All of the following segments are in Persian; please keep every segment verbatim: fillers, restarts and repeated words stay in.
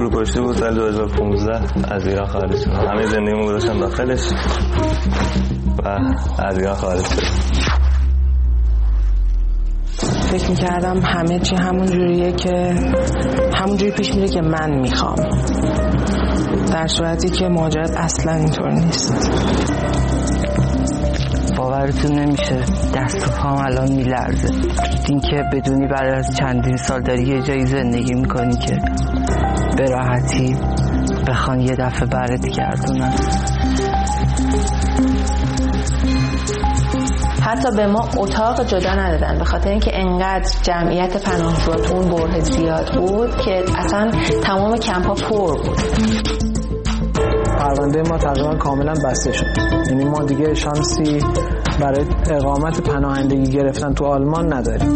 کلو پشتی بود سال دو هزار و پانزده از ایران خارج شدم. همه زندگیمو گذاشتم داخلش و از ایران خارج شدم. فکر میکردم همه چی همون جوریه که همون جوری پیش میره که من میخوام، در صورتی که ماجرا اصلا اینطور نیست. باورتون نمیشه دست و پام الان میلرزه. این که بدونی بعد از چندین سال داری یه جایی زندگی میکنی که به راحتی بخوان یه دفعه برات گردونن. حتی به ما اتاق جدا ندادن به خاطر اینکه انقدر جمعیت پناهجوها تو اون بره زیاد بود که اصلا تمام کمپ ها پر بود. پرونده ما تقریبا کاملا بسته شد، یعنی ما دیگه شانسی برای اقامت پناهندگی گرفتن تو آلمان نداریم.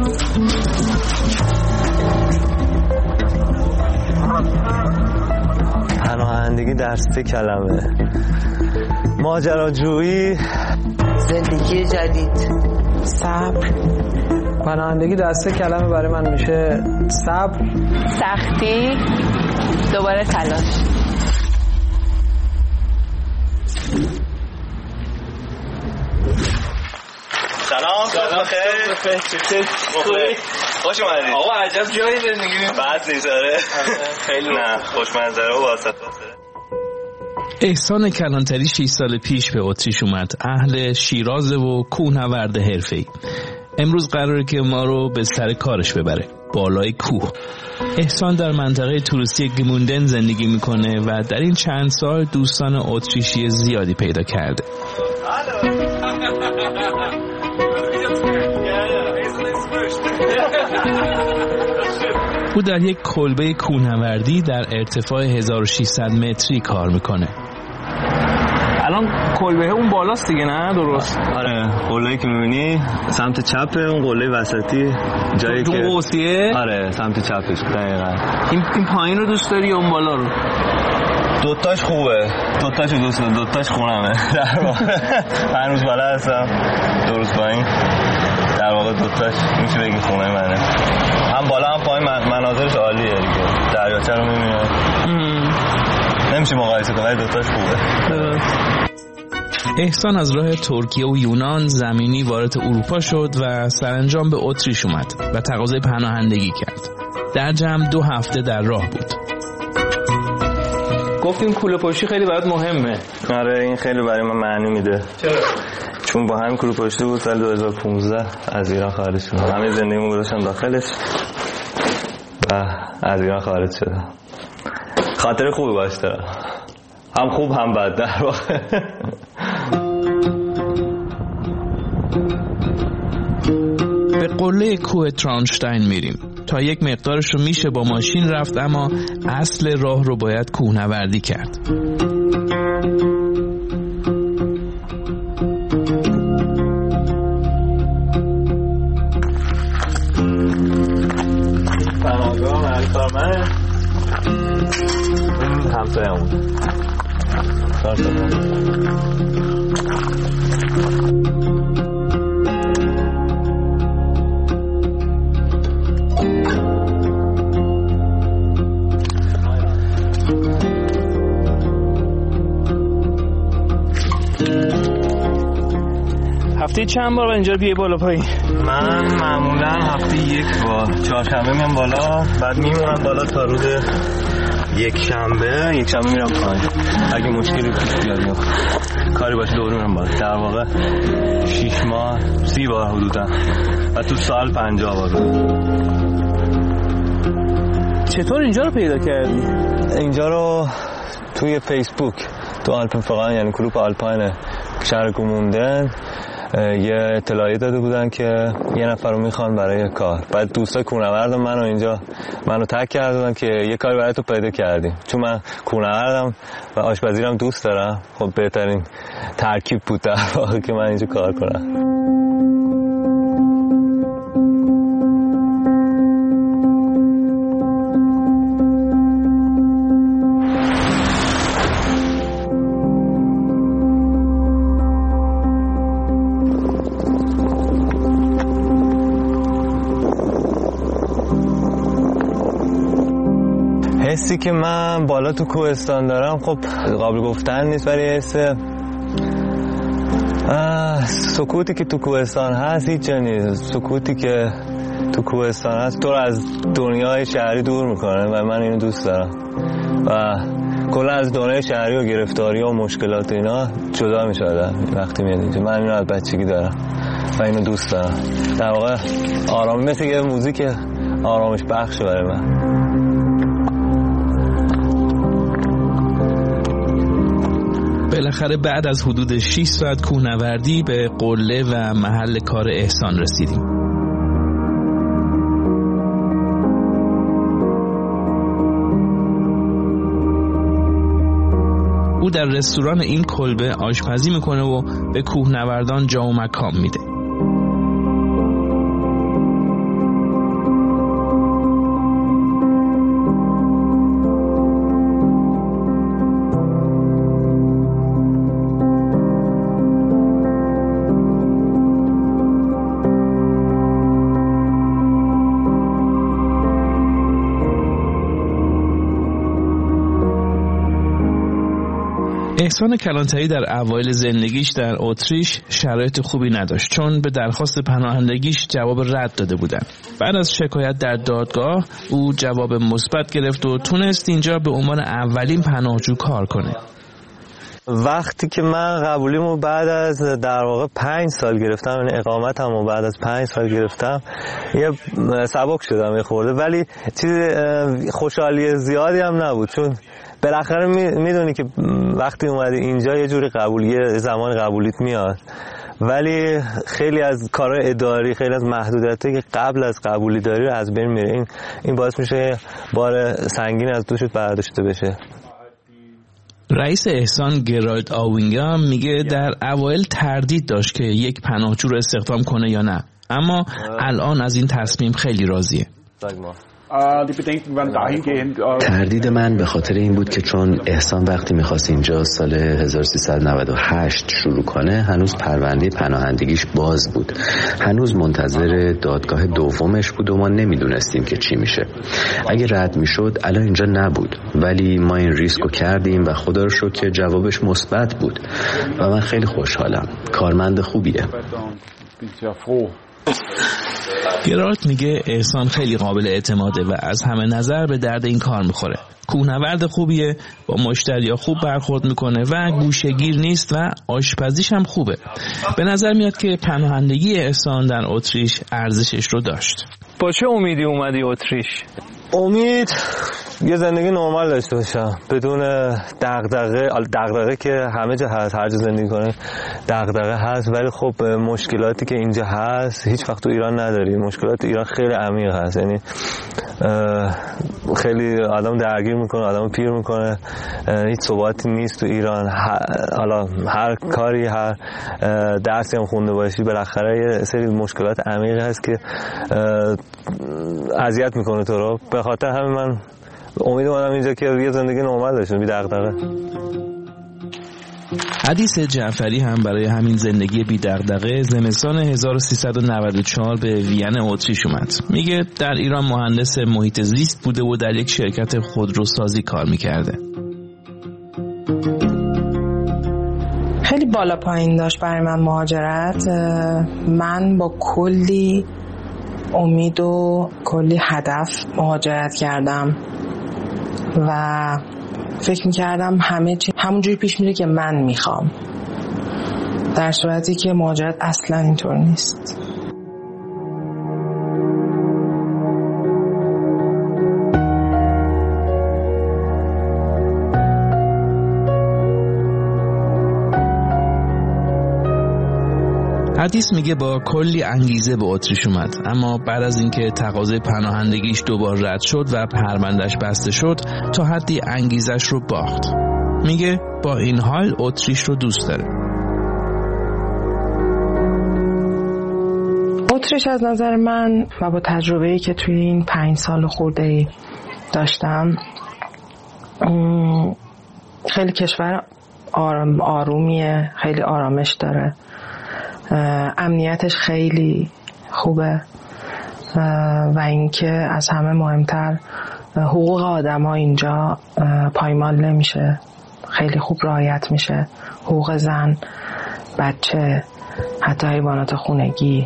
پناهندگی در سه کلمه: ماجراجویی، زندگی جدید، صبر. پناهندگی در سه کلمه برای من میشه صبر، سختی، دوباره تلاش. سلام، سلام بخیر. چطوری؟ خوش اومدید. آقا عجب جایی زندگی می‌کنید. بعد نیزاره. خیلی نه، خوش منظره و واسط. احسان کلانتری شش سال پیش به اتریش اومد. اهل شیراز و کوهنورد حرفه‌ای. امروز قراره که ما رو به سر کارش ببره، بالای کوه. احسان در منطقه توریستی گموندن زندگی میکنه و در این چند سال دوستان اتریشی زیادی پیدا کرده. او در یک کلبه کوهنوردی در ارتفاع هزار و ششصد متری کار میکنه. الان کلبه اون بالاست دیگه، نه درست؟ آره، قله‌ای که می‌بینی سمت چپ اون قله وسطی جایی که قوسیه. آره، سمت چپش دقیقاً. این این پایین رو دوست داری یا اون بالا رو؟ دوتاش خوبه، دوتاشو دوست دارم، دوتاش خونمه در واقع. هر روز بالا هستم، دو روز پایین، در واقع دوتاش میشه بگی خونه منه. هم بالا هم پایین مناظرش عالیه دیگه، دریاچه رو می‌بینی. نمیشه مقایسه کنه، دوتاش خوبه. احسان از راه ترکیه و یونان زمینی وارد اروپا شد و سرانجام به اتریش اومد و تقاضای پناهندگی کرد. در جمع دو هفته در راه بود. گفتیم کوله پشتی خیلی برات مهمه. آره، این خیلی برای من معنی میده. چرا؟ چون با هم کوله پشتی بود سال دو هزار و پانزده از ایران خارج شدم. همه زندگیمو گذاشتم داخلش و از ایران خارج شدم. خاطر خوبی باش دارم، هم خوب هم بد در واقع. به قله کوه ترانشتاین میریم. تا یک مقدارش رو میشه با ماشین رفت، اما اصل راه رو باید کوهنوردی کرد. پناهگاه مرکارمنه، این همسایه همون هفته چند بار اینجا بیای بالا پایین؟ من معمولا هفته یک بار، چهارشنبه میام بالا، بعد میمونم بالا تا روز یک شنبه. یک شنبه میرم پایین اگه مشکلی پیش بیاد یا کاری باشه دوباره میرم بالا. در واقع شیش ماه سی بار حدودا و تو سال پنجاه بار. چطور اینجا رو پیدا کردی؟ اینجا رو توی فیسبوک، تو آلپنفقان، یعنی گروه آلپاین شهر گموندن، یه اطلاعی داده بودن که یه نفر رو میخوان برای کار. بعد دوستا کوهنوردم منو اینجا منو تگ کردن که یه کاری برای تو پیدا کردیم. چون من کوهنوردم و آشپزیرم دوست دارم، خب بهترین ترکیب بود در واقع که من اینجا کار کنم. حسی که من بالا تو کوهستان دارم خب قابل گفتن نیست، ولی حس سکوتی که تو کوهستان هست هیچ جا نیست. سکوتی که تو کوهستان هست تو رو از دنیای شهری دور میکنه و من اینو دوست دارم و کلا از دنیای شهری و گرفتاری و مشکلات اینا جدا میشه آدم وقتی میاد اینجا. من اینو از بچگی دارم و اینو دوست دارم. در واقع آرام مثل یه موزیک آرامش بخشه برای من. بالاخره بعد از حدود شش ساعت کوهنوردی به قله و محل کار احسان رسیدیم. او در رستوران این کلبه آشپزی میکنه و به کوهنوردان جا و مکان میده. احسان کلانتری در اوایل زندگیش در اتریش شرایط خوبی نداشت چون به درخواست پناهندگیش جواب رد داده بودن. بعد از شکایت در دادگاه او جواب مثبت گرفت و تونست اینجا به عنوان اولین پناهجو کار کنه. وقتی که من قبولیمو بعد از در واقع پنج سال گرفتم، یعنی اقامتمو بعد از پنج سال گرفتم، یه سبک شدم یه خورده، ولی چیز خوشحالی زیادی هم نبود چون بالاخره میدونی که وقتی اومدی اینجا یه جوری قبولیه زمان قبولیت میاد، ولی خیلی از کارهای اداری، خیلی از محدودیتایی که قبل از قبولی داری رو از بین میره. این این باعث میشه بار سنگین از دوشت برداشته بشه. رئیس احسان گرالد آوینگا میگه در اوایل تردید داشت که یک پناهجو رو استخدام کنه یا نه، اما الان از این تصمیم خیلی راضیه. تردید من به خاطر این بود که چون احسان وقتی میخواست اینجا سال هزار و سیصد و نود و هشت شروع کنه هنوز پرونده پناهندگیش باز بود، هنوز منتظر دادگاه دومش بود و ما نمیدونستیم که چی میشه. اگه رد میشد الان اینجا نبود، ولی ما این ریسکو کردیم و خدا رو شکر که جوابش مثبت بود و من خیلی خوشحالم. کارمند خوبیه. گرالت میگه احسان خیلی قابل اعتماده و از همه نظر به درد این کار میخوره. کوهنورد خوبیه، با مشتریا خوب برخورد میکنه و گوشه‌گیر نیست و آشپزیش هم خوبه. به نظر میاد که پناهندگی احسان در اتریش ارزشش رو داشت. با چه امیدی اومدی اتریش؟ امید یه زندگی نرمال داشته باشم بدون دغدغه. دغدغه که همه جا هست، هر جا زندگی کنی دغدغه هست، ولی خب مشکلاتی که اینجا هست هیچ وقت تو ایران نداری. مشکلات ایران خیلی عمیق هست، یعنی خیلی آدم درگیر میکنه، آدم پیر میکنه. هیچ ثباتی نیست تو ایران. حالا هر کاری، هر درسی هم خونده باشی بالاخره یه سری مشکلات عمیقی هست که اذیت میکنه تو رو. به خاطر همین من امید اومدم اینجا که یه زندگی نرمال داشته بی دغدغه. حدیث جعفری هم برای همین زندگی بی دغدغه زمستان هزار و سیصد و نود و چهار به وین اتریش اومد. میگه در ایران مهندس محیط زیست بوده و در یک شرکت خودروسازی کار میکرده. خیلی بالا پایین داشت برای من مهاجرت. من با کلی امید و کلی هدف مهاجرت کردم و فکر میکردم همه چی همونجوری پیش میره که من میخوام، در صورتی که مهاجرت اصلا اینطور نیست. حدیث میگه با کلی انگیزه به اتریش اومد، اما بعد از اینکه تقاضای پناهندگیش دوبار رد شد و پروندهش بسته شد تا حدی انگیزش رو باخت. میگه با این حال اتریش رو دوست داره. اتریش از نظر من و با تجربه‌ای که توی این پنج سال خورده‌ای داشتم خیلی کشور آرام آرومیه، خیلی آرامش داره، امنیتش خیلی خوبه و اینکه از همه مهمتر حقوق آدم ها اینجا پایمال نمیشه، خیلی خوب رعایت میشه. حقوق زن، بچه، حتی حیوانات خونگی.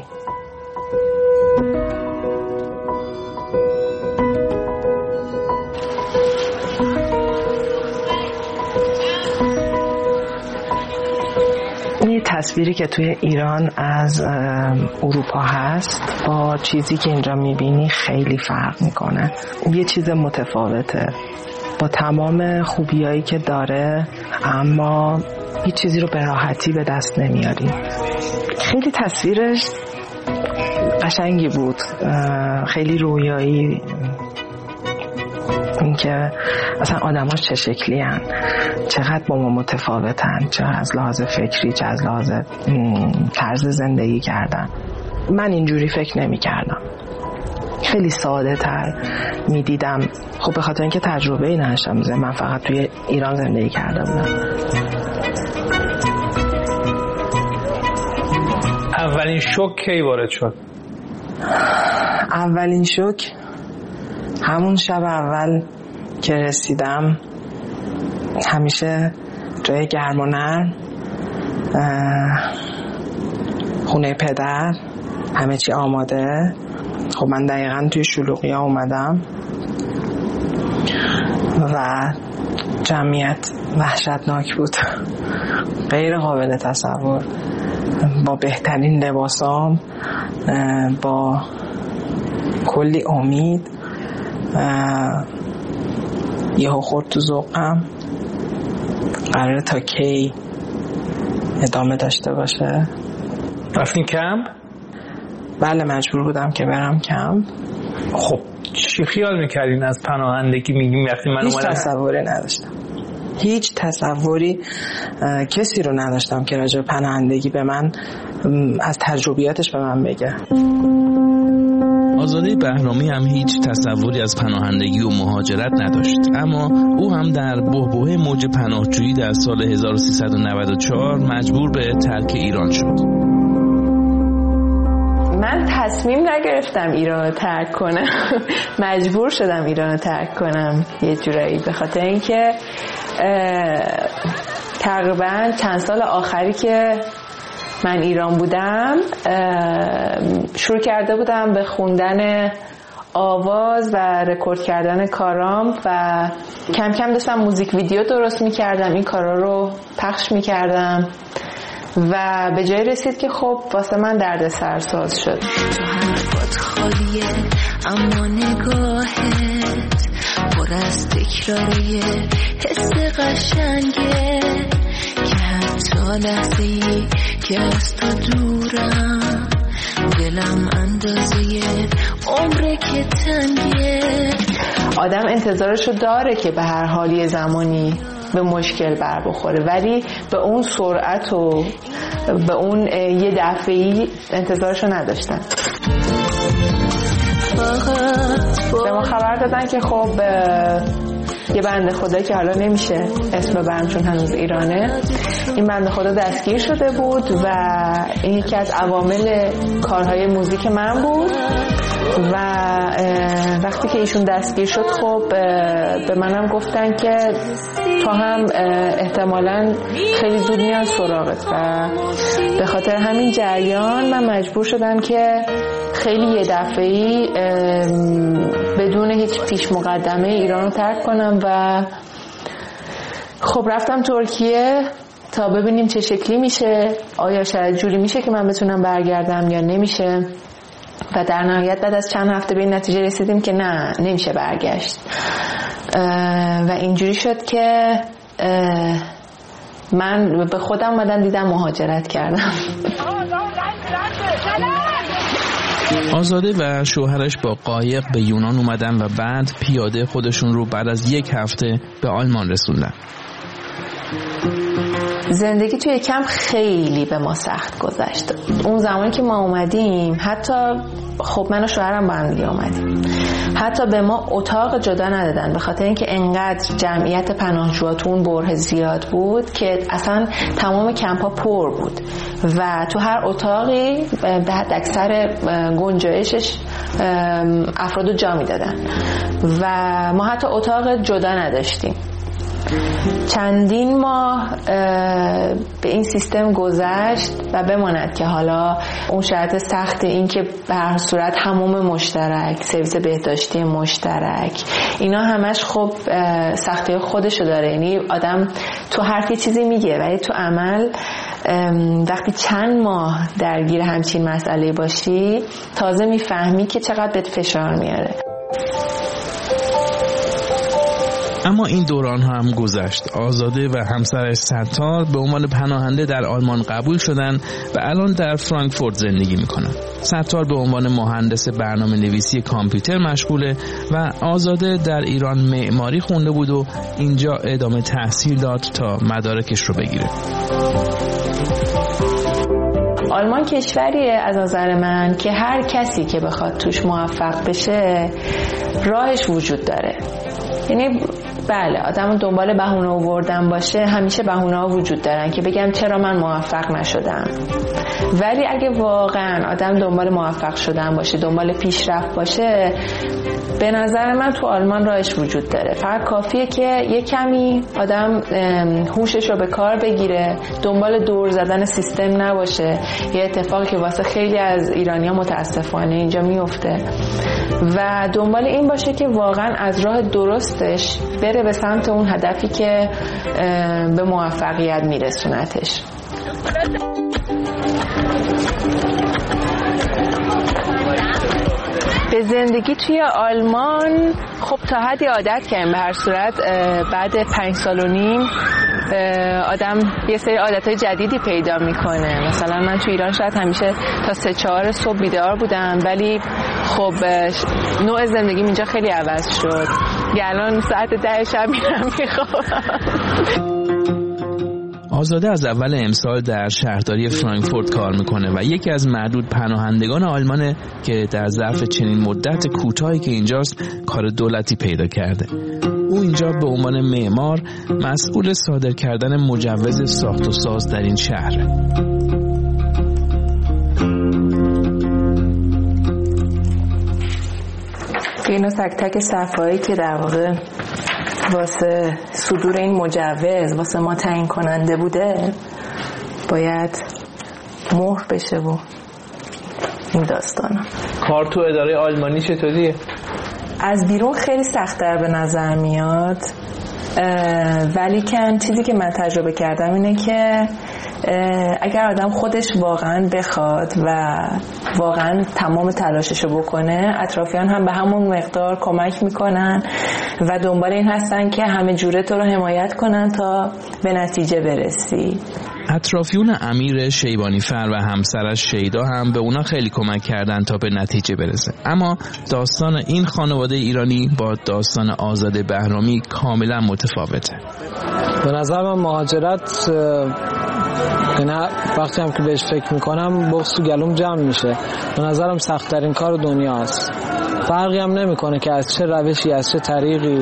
این تصویری که توی ایران از اروپا هست با چیزی که اینجا میبینی خیلی فرق میکنه. یه چیز متفاوته با تمام خوبیایی که داره، اما هیچ چیزی رو به راحتی به دست نمیاری. خیلی تصویرش قشنگی بود، خیلی رویایی، اینکه اصلا آدماش چه شکلی هن، چقدر با ما متفاوتن، چه از لحاظ فکری، چه از لحاظ طرز زندگی کردن. من اینجوری فکر نمی کردم، خیلی ساده تر می دیدم. خب به خاطر اینکه تجربه ای نداشتم، من فقط توی ایران زندگی کرده بودم. اولین شوک کی وارد شد؟ اولین شوک همون شب اول که رسیدم. همیشه جای گرم و نرم، خونه پدر، همه چی آماده. خب من دقیقاً توی شلوغی ها اومدم و جمعیت وحشتناک بود، غیر قابل تصور. با بهترین لباسام، با کلی امید، یهو خورد تو ذوقم. قراره تا کی ادامه داشته باشه. رفتین کمپ؟ بله مجبور بودم که برم کمپ. خب چی خیال میکردین از پناهندگی؟ میگیم وقتی من هیچ اومدم تصوری نداشتم، هیچ تصوری کسی رو نداشتم که راجع به پناهندگی به من از تجربیاتش به من بگه. آزاده بهرامی هم هیچ تصوری از پناهندگی و مهاجرت نداشت، اما او هم در بحبوحه موج پناهجویی در سال هزار و سیصد و نود و چهار مجبور به ترک ایران شد. من تصمیم نگرفتم ایران رو ترک کنم، مجبور شدم ایران رو ترک کنم یه جورایی، به خاطر اینکه تقریبا چند سال آخری که من ایران بودم شروع کرده بودم به خوندن آواز و رکورد کردن کارام و کم کم داشتم موزیک ویدیو درست میکردم، این کارا رو پخش میکردم و به جای رسید که خب واسه من درد سرساز شد. تو حرفات خالیه اما نگاهت پر از تکراریه، حس قشنگه که حتی لحظه‌ای که از تو دورم دلم اندازه عمره که تنگه. آدم انتظارشو داره که به هر حال یه زمانی به مشکل بر بخوره، ولی به اون سرعت و به اون یه دفعی انتظارشو نداشتن. به ما خبر دادن که خب یه بنده خدا که حالا نمیشه اسم برم چون هنوز ایرانه، این بنده خدا دستگیر شده بود و این یکی از عوامل کارهای موزیک من بود و وقتی که ایشون دستگیر شد خب به منم گفتن که تو هم احتمالاً خیلی زود میان سراغت و به خاطر همین جریان من مجبور شدم که خیلی یه دفعه‌ای بدون هیچ پیش مقدمه ایران رو ترک کنم و خب رفتم ترکیه تا ببینیم چه شکلی میشه، آیا شاید جوری میشه که من بتونم برگردم یا نمیشه و در نهایت بعد از چند هفته به این نتیجه رسیدیم که نه نمیشه برگشت و اینجوری شد که من به خودم اومدم دیدم مهاجرت کردم. آزاده و شوهرش با قایق به یونان اومدن و بعد پیاده خودشون رو بعد از یک هفته به آلمان رسوندن. زندگی توی کمپ خیلی به ما سخت گذشت. اون زمانی که ما اومدیم حتی خب من و شوهرم با هم دیگه اومدیم، حتی به ما اتاق جدا ندادن به خاطر اینکه انقدر جمعیت پناهجوها تو اون بره زیاد بود که اصلا تمام کمپ ها پر بود و تو هر اتاقی به حد اکثر گنجایشش افرادو جا میدادن و ما حتی اتاق جدا نداشتیم. چندین ماه به این سیستم گذشت و بماند که حالا اون شرط سخت این که به هر صورت حموم مشترک، سرویس بهداشتی مشترک، اینا همش خب سختی خودشو داره. یعنی آدم تو حرف یه چیزی میگه ولی تو عمل وقتی چند ماه درگیر همچین مسئله باشی تازه میفهمی که چقدر بهت فشار میاره. اما این دوران هم گذشت. آزاده و همسرش ستار به عنوان پناهنده در آلمان قبول شدن و الان در فرانکفورت زندگی میکنن. ستار به عنوان مهندس برنامه نویسی کامپیوتر مشغوله و آزاده در ایران معماری خونده بود و اینجا ادامه تحصیل داد تا مدارکش رو بگیره. آلمان کشوریه از نظر من که هر کسی که بخواد توش موفق بشه راهش وجود داره. یعنی بله آدم دنبال بهونه آوردن باشه همیشه بهونه ها وجود دارن که بگم چرا من موفق نشدم، ولی اگه واقعا آدم دنبال موفق شدن باشه، دنبال پیشرفت باشه، به نظر من تو آلمان راهش وجود داره. فقط کافیه که یه کمی آدم هوشش رو به کار بگیره، دنبال دور زدن سیستم نباشه. یه اتفاقی که واسه خیلی از ایرانی‌ها متاسفانه اینجا میفته و دنبال این باشه که واقعا از راه درستش بره به سمت اون هدفی که به موفقیت میرسونتش. به زندگی توی آلمان خب تا حدی عادت کردیم. به هر صورت بعد پنج سال و نیم آدم یه سری عادتهای جدیدی پیدا میکنه. مثلا من تو ایران شاید همیشه تا سه چهار صبح بیدار بودم، ولی خب نوع زندگی اینجا خیلی عوض شد. الان ساعت ده شب میرم میخوابم. آزاده از اول امسال در شهرداری فرانکفورت کار میکنه و یکی از معدود پناهندگان آلمانه که در ظرف چنین مدت کوتاهی که اینجاست کار دولتی پیدا کرده. او اینجا به عنوان معمار مسئول صادر کردن مجوز ساخت و ساز در این شهر. اینا تک تک صفحه‌ای که در واقع واسه صدور این مجوز واسه ما تعیین کننده بوده باید مهر بشه و این داستانا. کار تو اداره آلمانی چطوریه؟ از بیرون خیلی سخت‌تر به نظر میاد، ولی کن چیزی که من تجربه کردم اینه که اگر آدم خودش واقعا بخواد و واقعا تمام تلاششو بکنه، اطرافیان هم به همون مقدار کمک میکنن و دنبال این هستن که همه جوره تو رو حمایت کنن تا به نتیجه برسی. اطرافیون امیر شیبانیفر و همسرش شیدا هم به اونا خیلی کمک کردن تا به نتیجه برسه. اما داستان این خانواده ایرانی با داستان آزاده بهرامی کاملا متفاوته. به نظر من مهاجرت نه وقتی هم که بهش فکر میکنم بغض تو گلوم جمع میشه. به نظرم سخت ترین کار دنیا است. فرقی هم نمیکنه که از چه روشی از چه طریقی.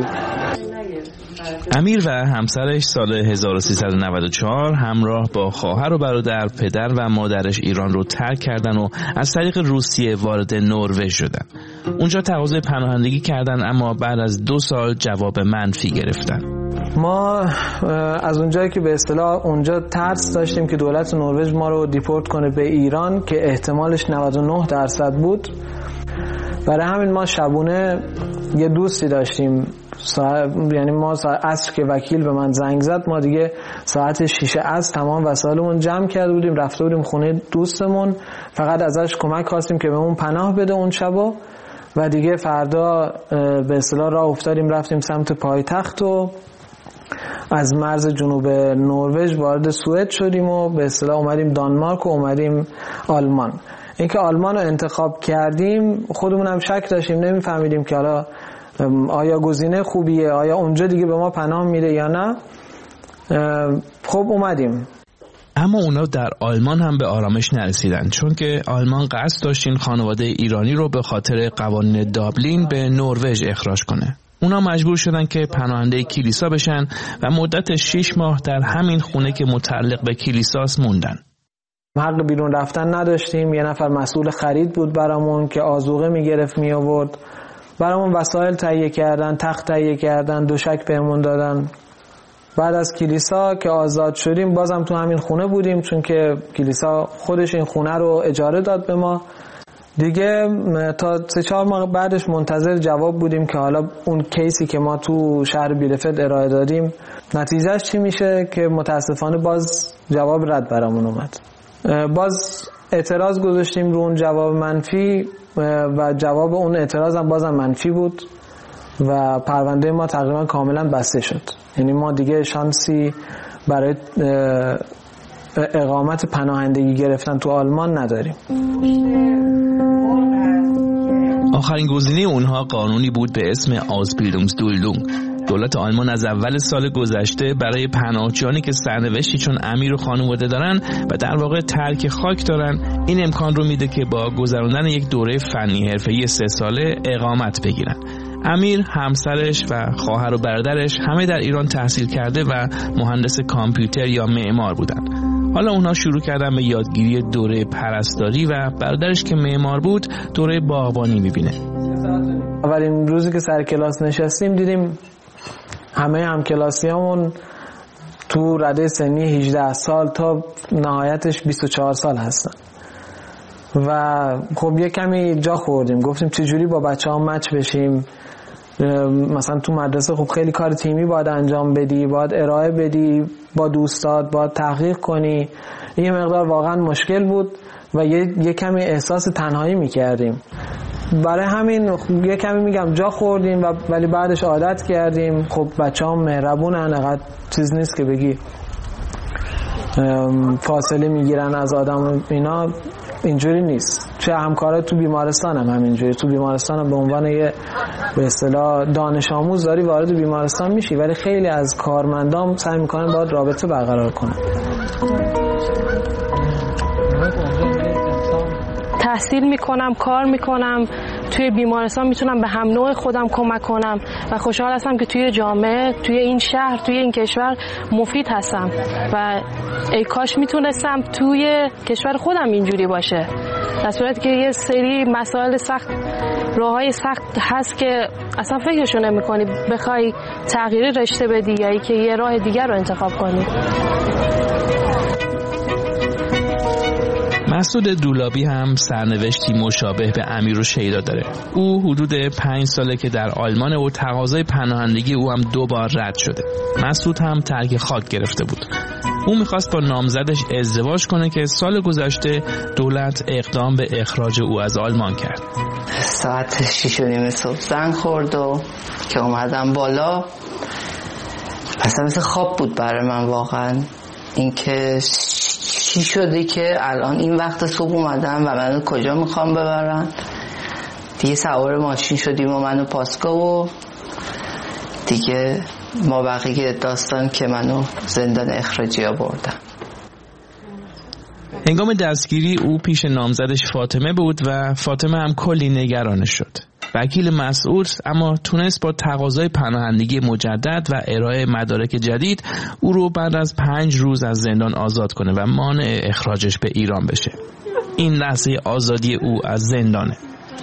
امیر و همسرش سال هزار و سیصد و نود و چهار همراه با خواهر و برادر پدر و مادرش ایران رو ترک کردن و از طریق روسیه وارد نروژ شدن. اونجا تقاضای پناهندگی کردن اما بعد از دو سال جواب منفی گرفتن. ما از اونجایی که به اصطلاح اونجا ترس داشتیم که دولت نروژ ما رو دیپورت کنه به ایران که احتمالش نود و نه درصد بود، برای همین ما شبونه یه دوستی داشتیم ساعت، یعنی ما ساعت عصر که وکیل به من زنگ زد ما دیگه ساعت شیشه از تمام وسایلمون جمع کرده بودیم رفته بودیم خونه دوستمون، فقط ازش کمک خواستیم که بهمون پناه بده اون شبو و دیگه فردا به اصطلاح راه افتادیم رفتیم سمت پایتخت و از مرز جنوب نروژ وارد سوئد شدیم و به اصطلاح اومدیم دانمارک و اومدیم آلمان. اینکه آلمان رو انتخاب کردیم خودمون هم شک داشتیم، نمیفهمیدیم که حالا آیا گزینه خوبیه، آیا اونجا دیگه به ما پناه میده یا نه. خب اومدیم اما اونا در آلمان هم به آرامش نرسیدن، چون که آلمان قصد داشت این خانواده ایرانی رو به خاطر قوانین دابلین به نروژ اخراج کنه. اونا مجبور شدن که پناهنده کلیسا بشن و مدت شش ماه در همین خونه که متعلق به کلیساست موندن. حق بیرون رفتن نداشتیم. یه نفر مسئول خرید بود برامون که آذوقه میگرفت می آورد. برامون وسایل تهیه کردن، تخت تهیه کردن، دوشک بهمون دادن. بعد از کلیسا که آزاد شدیم بازم تو همین خونه بودیم، چون که کلیسا خودش این خونه رو اجاره داد به ما. دیگه تا سه چهار ماه بعدش منتظر جواب بودیم که حالا اون کیسی که ما تو شهر بیلفلد ارائه دادیم نتیجهش چی میشه، که متاسفانه باز جواب رد برامون اومد. باز اعتراض گذاشتیم رو اون جواب منفی و جواب اون اعتراض هم بازم منفی بود و پرونده ما تقریبا کاملا بسته شد. یعنی ما دیگه شانسی برای اقامت پناهندگی گرفتن تو آلمان نداریم. آخرین گزینه اونها قانونی بود به اسم آزبیلدونگسدولدونگ. دولت آلمان از اول سال گذشته برای پناهجویانی که سرنوشتی چون امیر و خانواده دارن و در واقع ترک خاک دارن این امکان رو میده که با گذراندن یک دوره فنی حرفه‌ای سه ساله اقامت بگیرن. امیر، همسرش و خواهر و برادرش همه در ایران تحصیل کرده و مهندس کامپیوتر یا معمار بودن. حالا اونها شروع کردن به یادگیری دوره پرستاری و برادرش که معمار بود دوره باغبانی میبینه. اولین روزی که سر کلاس نشستیم دیدیم همه همکلاسیامون تو رده سنی هجده سال تا نهایتش بیست و چهار سال هستن و خب یه کمی جا خوردیم. گفتیم چجوری با بچه ها مچ بشیم. مثلا تو مدرسه خب خیلی کار تیمی باید انجام بدی، باید ارائه بدی با دوستات، باید تحقیق کنی. این مقدار واقعا مشکل بود و یه, یه کمی احساس تنهایی میکردیم. برای همین یه کمی میگم جا خوردیم و ولی بعدش عادت کردیم. خب بچه هم مهربونن، انقدر چیز نیست که بگی فاصله میگیرن از آدم، اینا اینجوری نیست. چه همکارا تو بیمارستان هم همینجوری. تو بیمارستان هم به عنوان یه به اصطلاح دانش آموز داری وارد بیمارستان میشی، ولی خیلی از کارمندام سعی میکنن باید رابطه برقرار کنن. تحصیل میکنم، کار میکنم، توی بیمارستان میتونم به هم نوع خودم کمک کنم و خوشحال هستم که توی جامعه، توی این شهر، توی این کشور مفید هستم و ای کاش میتونستم توی کشور خودم اینجوری باشه. در صورتی که یه سری مسائل سخت، راههای سخت هست که اصلا فکرشو نمی‌کنی بخوای تغییر رشته بدی یا که یه راه دیگر رو انتخاب کنی. مسعود دولابی هم سرنوشتی مشابه به امیر و شیدا داره. او حدود پنج ساله که در آلمانه و تقاضای پناهندگی او هم دو بار رد شده. مسعود هم ترک خاک گرفته بود. او میخواست با نامزدش ازدواج کنه که سال گذشته دولت اقدام به اخراج او از آلمان کرد. ساعت شیش و نیم صبح زنگ خورد و که اومدم بالا اصلا مثل خواب بود برای من واقعا. اینکه چی شده که الان این وقت صبح اومدم و منو کجا میخوام ببرن. دیگه سوار ماشین شدیم و منو پاسگاه و دیگه ما بقیه داستان که منو زندان اخراجی ها بردن. هنگام دستگیری او پیش نامزدش فاطمه بود و فاطمه هم کلی نگرانش شد. وکیل مسعود اما تونست با تقاضای پناهندگی مجدد و ارائه مدارک جدید او رو بعد از پنج روز از زندان آزاد کنه و مانع اخراجش به ایران بشه. این لحظه آزادی او از زندانه.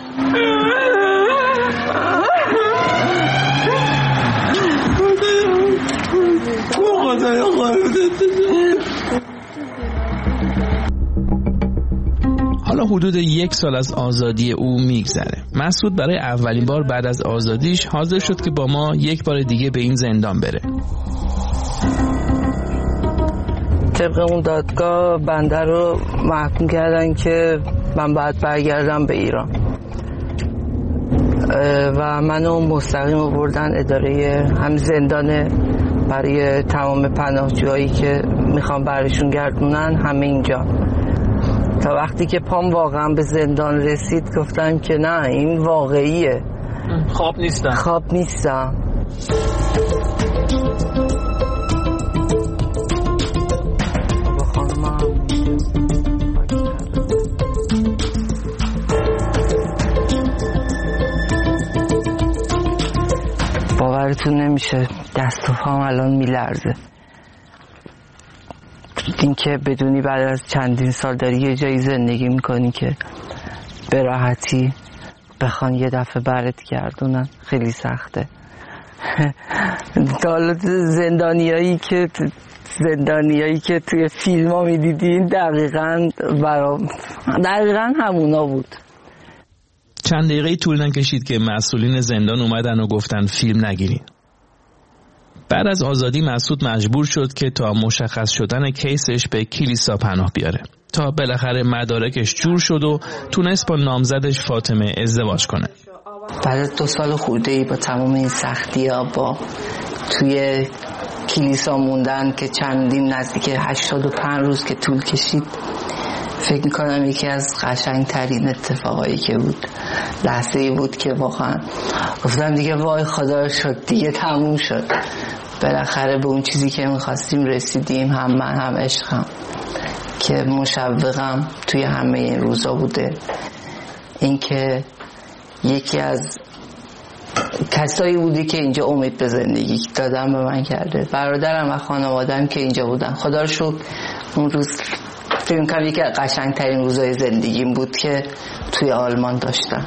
حالا حدود یک سال از آزادی او میگذره. مسعود برای اولین بار بعد از آزادیش حاضر شد که با ما یک بار دیگه به این زندان بره. طبق اون دادگاه بنده رو محکوم کردن که من باید برگردم به ایران و منو مستقیم بردن اداره هم زندان برای تمام پناهجویی که میخوام برشون گردونن همه اینجا. تا وقتی که پام واقعا به زندان رسید گفتم که نه این واقعیه، خواب نیستم خواب نیستم. با خانمم باورتون نمیشه دست و پام الان میلرزه. این که بدونی بعد از چندین سال داری یه جایی زندگی میکنی که به راحتی بخوان یه دفعه برت گردونن خیلی سخته. حالا زندانیایی که زندانیایی که توی فیلم ها میدیدین دقیقاً برام دقیقاً همونا بود. چند دقیقه طول نکشید که مسئولین زندان اومدن و گفتن فیلم نگیرین. بعد از آزادی مسعود مجبور شد که تا مشخص شدن کیسش به کلیسا پناه بیاره تا بالاخره مدارکش جور شد و تونست با نامزدش فاطمه ازدواج کنه. بعد از دو سال خورده‌ای با تمام این سختی‌ها با توی کلیسا موندن که چندین نزدیک هشتاد و پنج روز که طول کشید، فکر میکنم یکی از قشنگترین اتفاقایی که بود. لحظه ای بود که واقعا گفتم دیگه وای خدا شد، دیگه تموم شد، بالاخره به اون چیزی که میخواستیم رسیدیم. هم من هم عشقم که مشوقم توی همه این روزا بوده این که یکی از کسایی بودی که اینجا امید به زندگی دادن به من کرده. برادرم و خانواده‌ام که اینجا بودن، خدا رو شکر اون روز فکر می‌کنم یکی از قشنگترین روزای زندگیم بود که توی آلمان داشتم.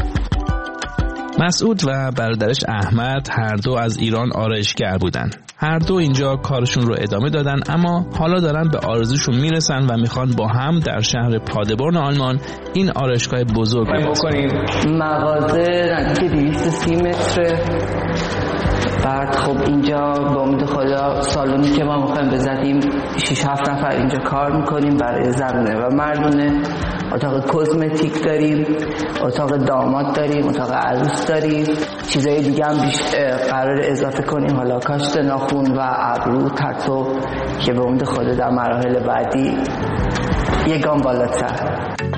مسعود و برادرش احمد هر دو از ایران آرایشگر بودن. هر دو اینجا کارشون رو ادامه دادن، اما حالا دارن به آرزوشون میرسن و میخوان با هم در شهر پادربورن آلمان این آرایشگاه بزرگ رو بکنیم. مغازه نزدیک دویست و سی متر. بعد خب اینجا با امید خدا سالونی که ما میخوایم بزنیم شش هفت نفر اینجا کار میکنیم برای زنونه و مردونه. اتاق کزمتیک داریم، اتاق داماد داریم، اتاق عروس داریم، چیزای دیگه هم قرار اضافه کنیم، حالا کاشت ناخن و ابرو، تتو، که به امید خدا در مراحل بعدی یک گام بالاتر.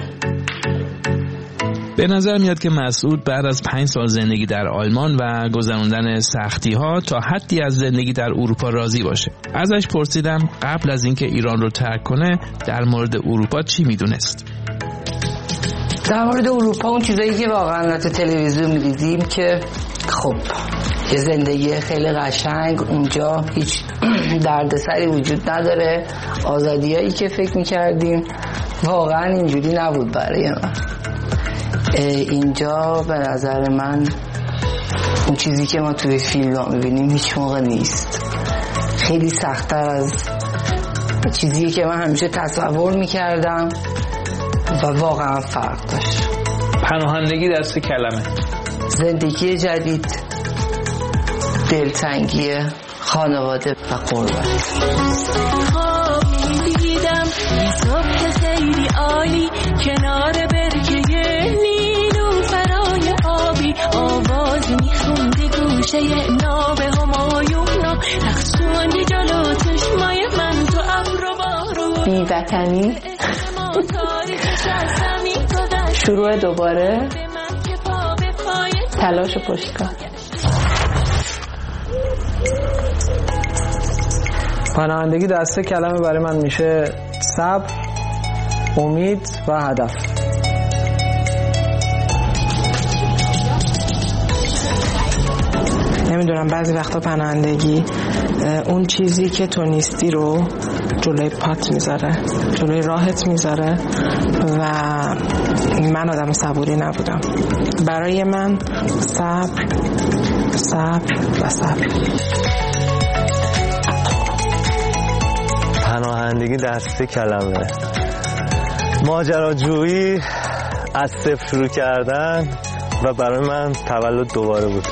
به نظر میاد که مسعود بعد از پنج سال زندگی در آلمان و گذراندن سختی ها تا حدی از زندگی در اروپا راضی باشه. ازش پرسیدم قبل از اینکه ایران رو ترک کنه در مورد اروپا چی میدونست. در مورد اروپا اون چیزایی که واقعا تو تلویزیون می‌دیدیم که خب یه زندگی خیلی قشنگ، اونجا هیچ دردسری وجود نداره، آزادیایی که فکر می‌کردیم واقعا اینجوری نبود برای من. اینجا به نظر من اون چیزی که ما توی فیلم ها میبینیم هیچ موقع نیست. خیلی سخت‌تر از چیزی که من همیشه تصور میکردم و واقعا فرق داشت. پناهندگی در سه کلمه: زندگی جدید، دلتنگی، خانواده و قربت. دیدم یه صبح خیلی عالی کنار برکه نیلوفرای آبی، آواز میخونده گوشه ناب همایونا، رخصونی جلو چشمای من تو ابر و بارون. بی وطنی شروع دوباره، تلاش و پشتکار. پناهندگی در سه کلمه برای من میشه صبر، امید و هدف. نمیدونم بعضی وقتا پناهندگی اون چیزی که تو نیستی رو جلوی پات میذاره، جلوی راحت میذاره و من آدم صبوری نبودم. برای من صبر صبر و صبر. پناهندگی در سه کلمه: ماجراجویی، از صفر شروع کردن و برای من تولد دوباره بود.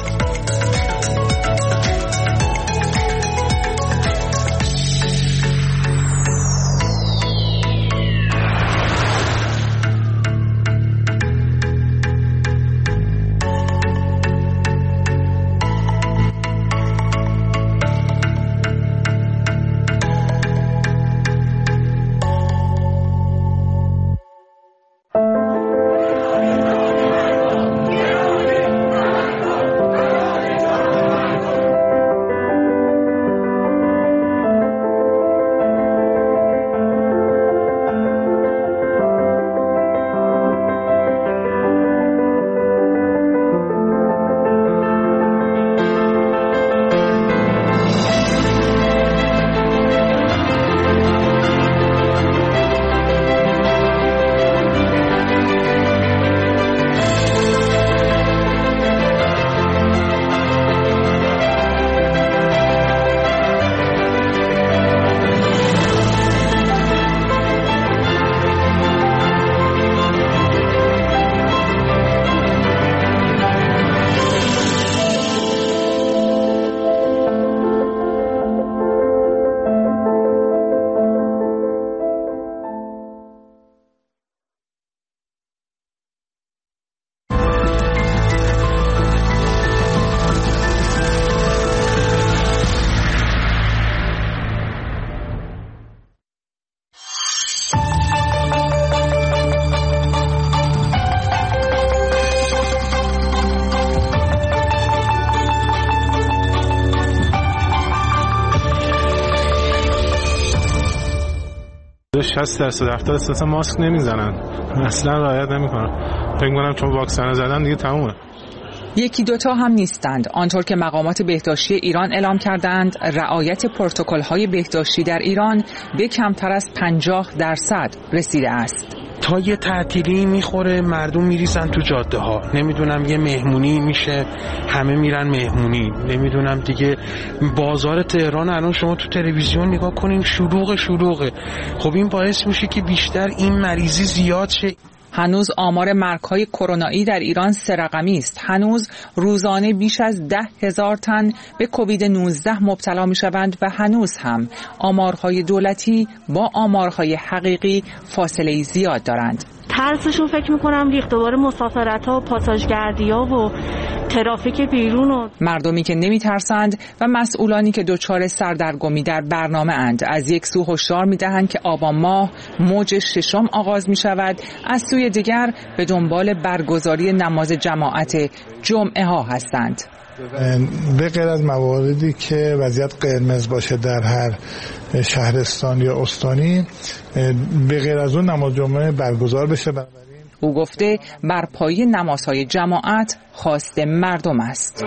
شصت درصد هفتاد درصد ماسک نمیزنن، اصلا رعایت نمیکنن. فکر می‌کنم چون واکسن زدن دیگه تمومه. یکی دوتا هم نیستند. آنطور که مقامات بهداشتی ایران اعلام کردند، رعایت پروتکل‌های بهداشتی در ایران به کمتر از پنجاه درصد رسیده است. تا یه تعطیلی میخوره مردم میریزن تو جاده ها، نمیدونم یه مهمونی میشه همه میرن مهمونی، نمیدونم دیگه بازار تهران الان شما تو تلویزیون نگاه کنین شلوغ شلوغه. خب این باعث میشه که بیشتر این مریضی زیاد شه. هنوز آمار مرگ‌های کرونایی در ایران سه رقمی است. هنوز روزانه بیش از ده هزار تن به کووید نوزده مبتلا می‌شوند و هنوز هم آمارهای دولتی با آمارهای حقیقی فاصله زیاد دارند. ترسشون فکر میکنم ریخت دوباره مسافرت ها و پاساژگردی ها و ترافیک بیرون و مردمی که نمی ترسند و مسئولانی که دچار سردرگمی در برنامه اند. از یک سو هشدار می دهند که آبان ماه موج ششم آغاز می شود، از سوی دیگر به دنبال برگزاری نماز جماعت جمعه ها هستند. به غیر از مواردی که وضعیت قرمز باشه در هر شهرستان یا استانی، به غیر از اون نماز جمعه برگزار بشه. او گفته برپایی نمازهای جماعت خواست مردم است.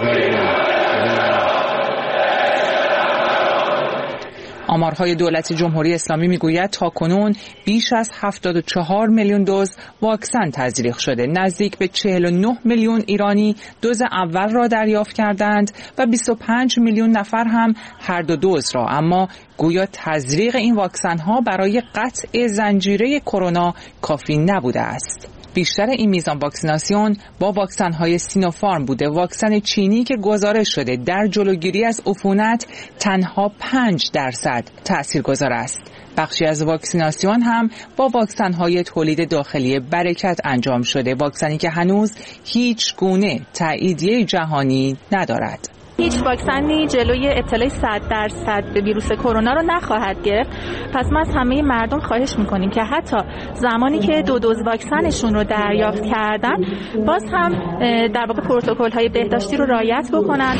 آمارهای دولت جمهوری اسلامی میگوید تاکنون بیش از هفتاد و چهار میلیون دوز واکسن تزریق شده. نزدیک به چهل و نه میلیون ایرانی دوز اول را دریافت کردند و بیست و پنج میلیون نفر هم هر دو دوز را. اما گویا تزریق این واکسن ها برای قطع زنجیره کرونا کافی نبوده است. بیشتر این میزان واکسیناسیون با واکسن‌های سینوفارم بوده. واکسن چینی که گزارش شده در جلوگیری از عفونت تنها پنج درصد تاثیرگذار است. بخشی از واکسیناسیون هم با واکسن‌های تولید داخلی برکت انجام شده، واکسنی که هنوز هیچ گونه تاییدیه جهانی ندارد. هیچ واکسنی جلوی ابتلای صد درصد به ویروس کرونا رو نخواهد گرفت. پس ما از همه مردم خواهش میکنیم که حتی زمانی که دو دوز واکسنشون رو دریافت کردن باز هم در واقع پروتکل‌های بهداشتی رو رعایت بکنن.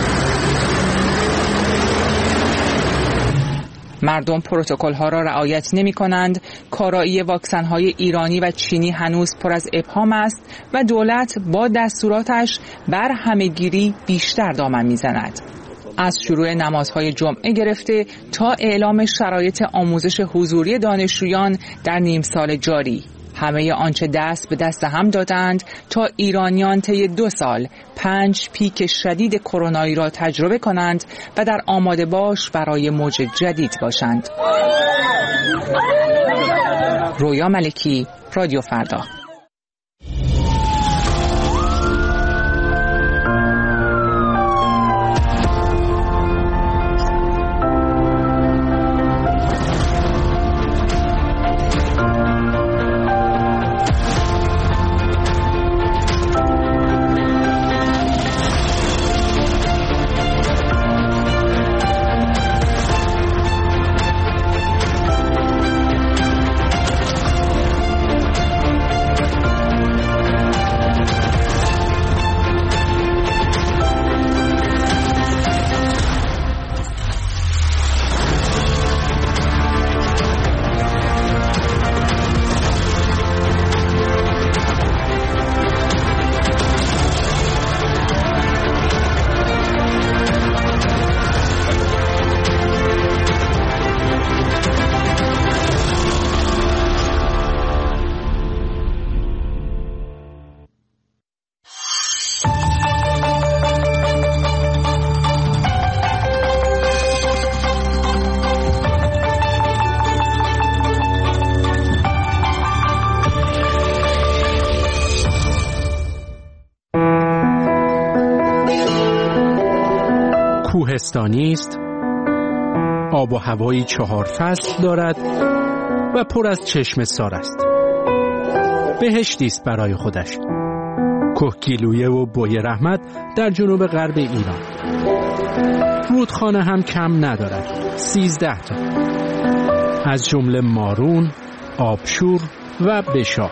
مردم پروتکل ها را رعایت نمی کنند. کارایی واکسن های ایرانی و چینی هنوز پر از ابهام است و دولت با دستوراتش بر همه‌گیری بیشتر دامن می زند. از شروع نمازهای جمعه گرفته تا اعلام شرایط آموزش حضوری دانشجویان در نیم سال جاری، همه آنچه دست به دست هم دادند تا ایرانیان طی دو سال پنج پیک شدید کرونایی را تجربه کنند و در آماده باش برای موج جدید باشند. رویا ملکی، رادیو فردا. کوهستانی است، آب و هوایی چهار فصل دارد و پر از چشم سار است. بهشتی است برای خودش. کوهگیلویه و بوی رحمت در جنوب غرب ایران. رودخانه هم کم ندارد، سیزده تا، از جمله مارون، آبشور و بشار.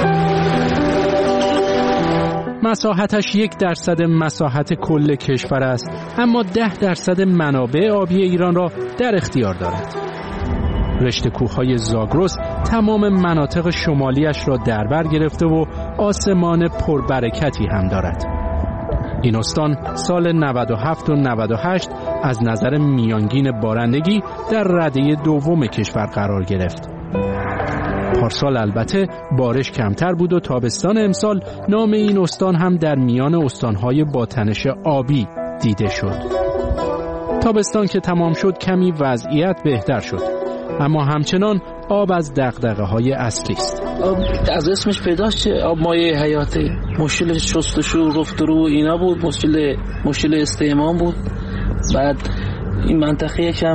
مساحتش یک درصد مساحت کل کشور است، اما ده درصد منابع آبی ایران را در اختیار دارد. رشته کوههای زاگرس تمام مناطق شمالیش را در بر گرفته و آسمان پربرکتی هم دارد. این استان سال نود و هفت و نود و هشت از نظر میانگین بارندگی در رده دوم کشور قرار گرفت. پارسال البته بارش کمتر بود و تابستان امسال نام این استان هم در میان استانهای با تنش آبی دیده شد. تابستان که تمام شد کمی وضعیت بهتر شد، اما همچنان آب از دغدغه‌های اصلی است. آب از اسمش پیداست، آب مایه حیاتی. مشکل شستشو رفت رو اینا بود، مشکل مشکل استحمام بود. بعد این منطقه یکم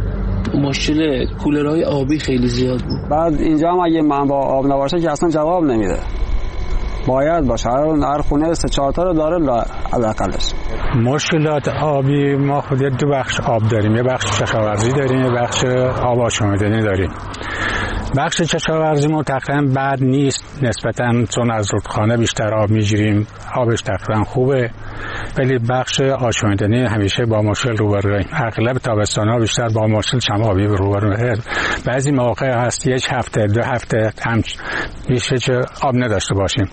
مشکل کولرهای آبی خیلی زیاد بود. بعد اینجا هم اگه منبع آب نباشه که اصلا جواب نمیده. باید باشه، هر خونه سه چهار تا رو داره حداقلش. مشکلات آبی ما خود دو بخش آب داریم، یه بخش کشاورزی داریم، یه بخش آب آشامیدنی داریم. بخش کشاورزی ما تقریبا بد نیست نسبتاً، چون از رودخانه بیشتر آب میگیریم، آبش تقریبا خوبه، ولی بخش آشامیدنی همیشه با مشکل روبرویم. اغلب تابستان‌ها بیشتر با مشکل شما آبی روبرویم. بعضی مواقع هست یک هفته دو هفته هم میشه که آب نداشته باشیم.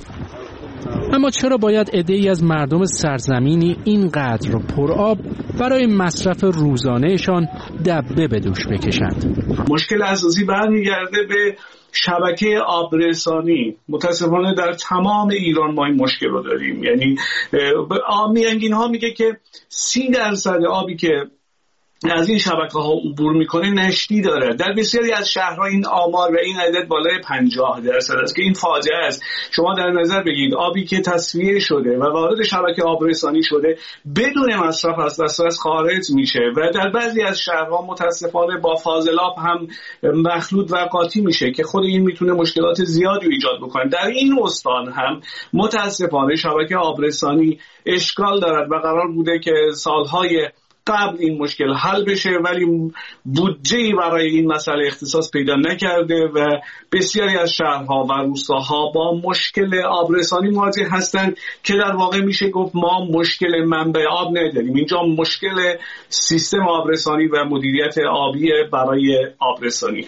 اما چرا باید عده‌ای از مردم سرزمینی اینقدر پر آب برای مصرف روزانهشان دبه به دوش بکشند؟ مشکل اساسی برمیگرده به شبکه آبرسانی. متاسفانه در تمام ایران ما این مشکل رو داریم. یعنی میانگین ها میگه که سی درصد آبی که از این شبکه ها عبور میکنه نشتی داره. در بسیاری از شهرها این آمار و این عدد بالای پنجاه درصد است که این فاجعه است. شما در نظر بگیرید آبی که تصفیه شده و وارد شبکه آبرسانی شده بدون مصرف از دسترس خارج میشه و در بعضی از شهرها متاسفانه با فاضلاب هم مخلوط و قاطی میشه که خود این میتونه مشکلات زیادی ایجاد بکنه. در این استان هم متاسفانه شبکه آبرسانی اشکال دارد و قرار بوده که سالهای قبل این مشکل حل بشه، ولی بودجه‌ای برای این مسئله اختصاص پیدا نکرده و بسیاری از شهرها و روستاها با مشکل آبرسانی مواجه هستند که در واقع میشه گفت ما مشکل منبع آب نداریم. اینجا مشکل سیستم آبرسانی و مدیریت آبی برای آبرسانی.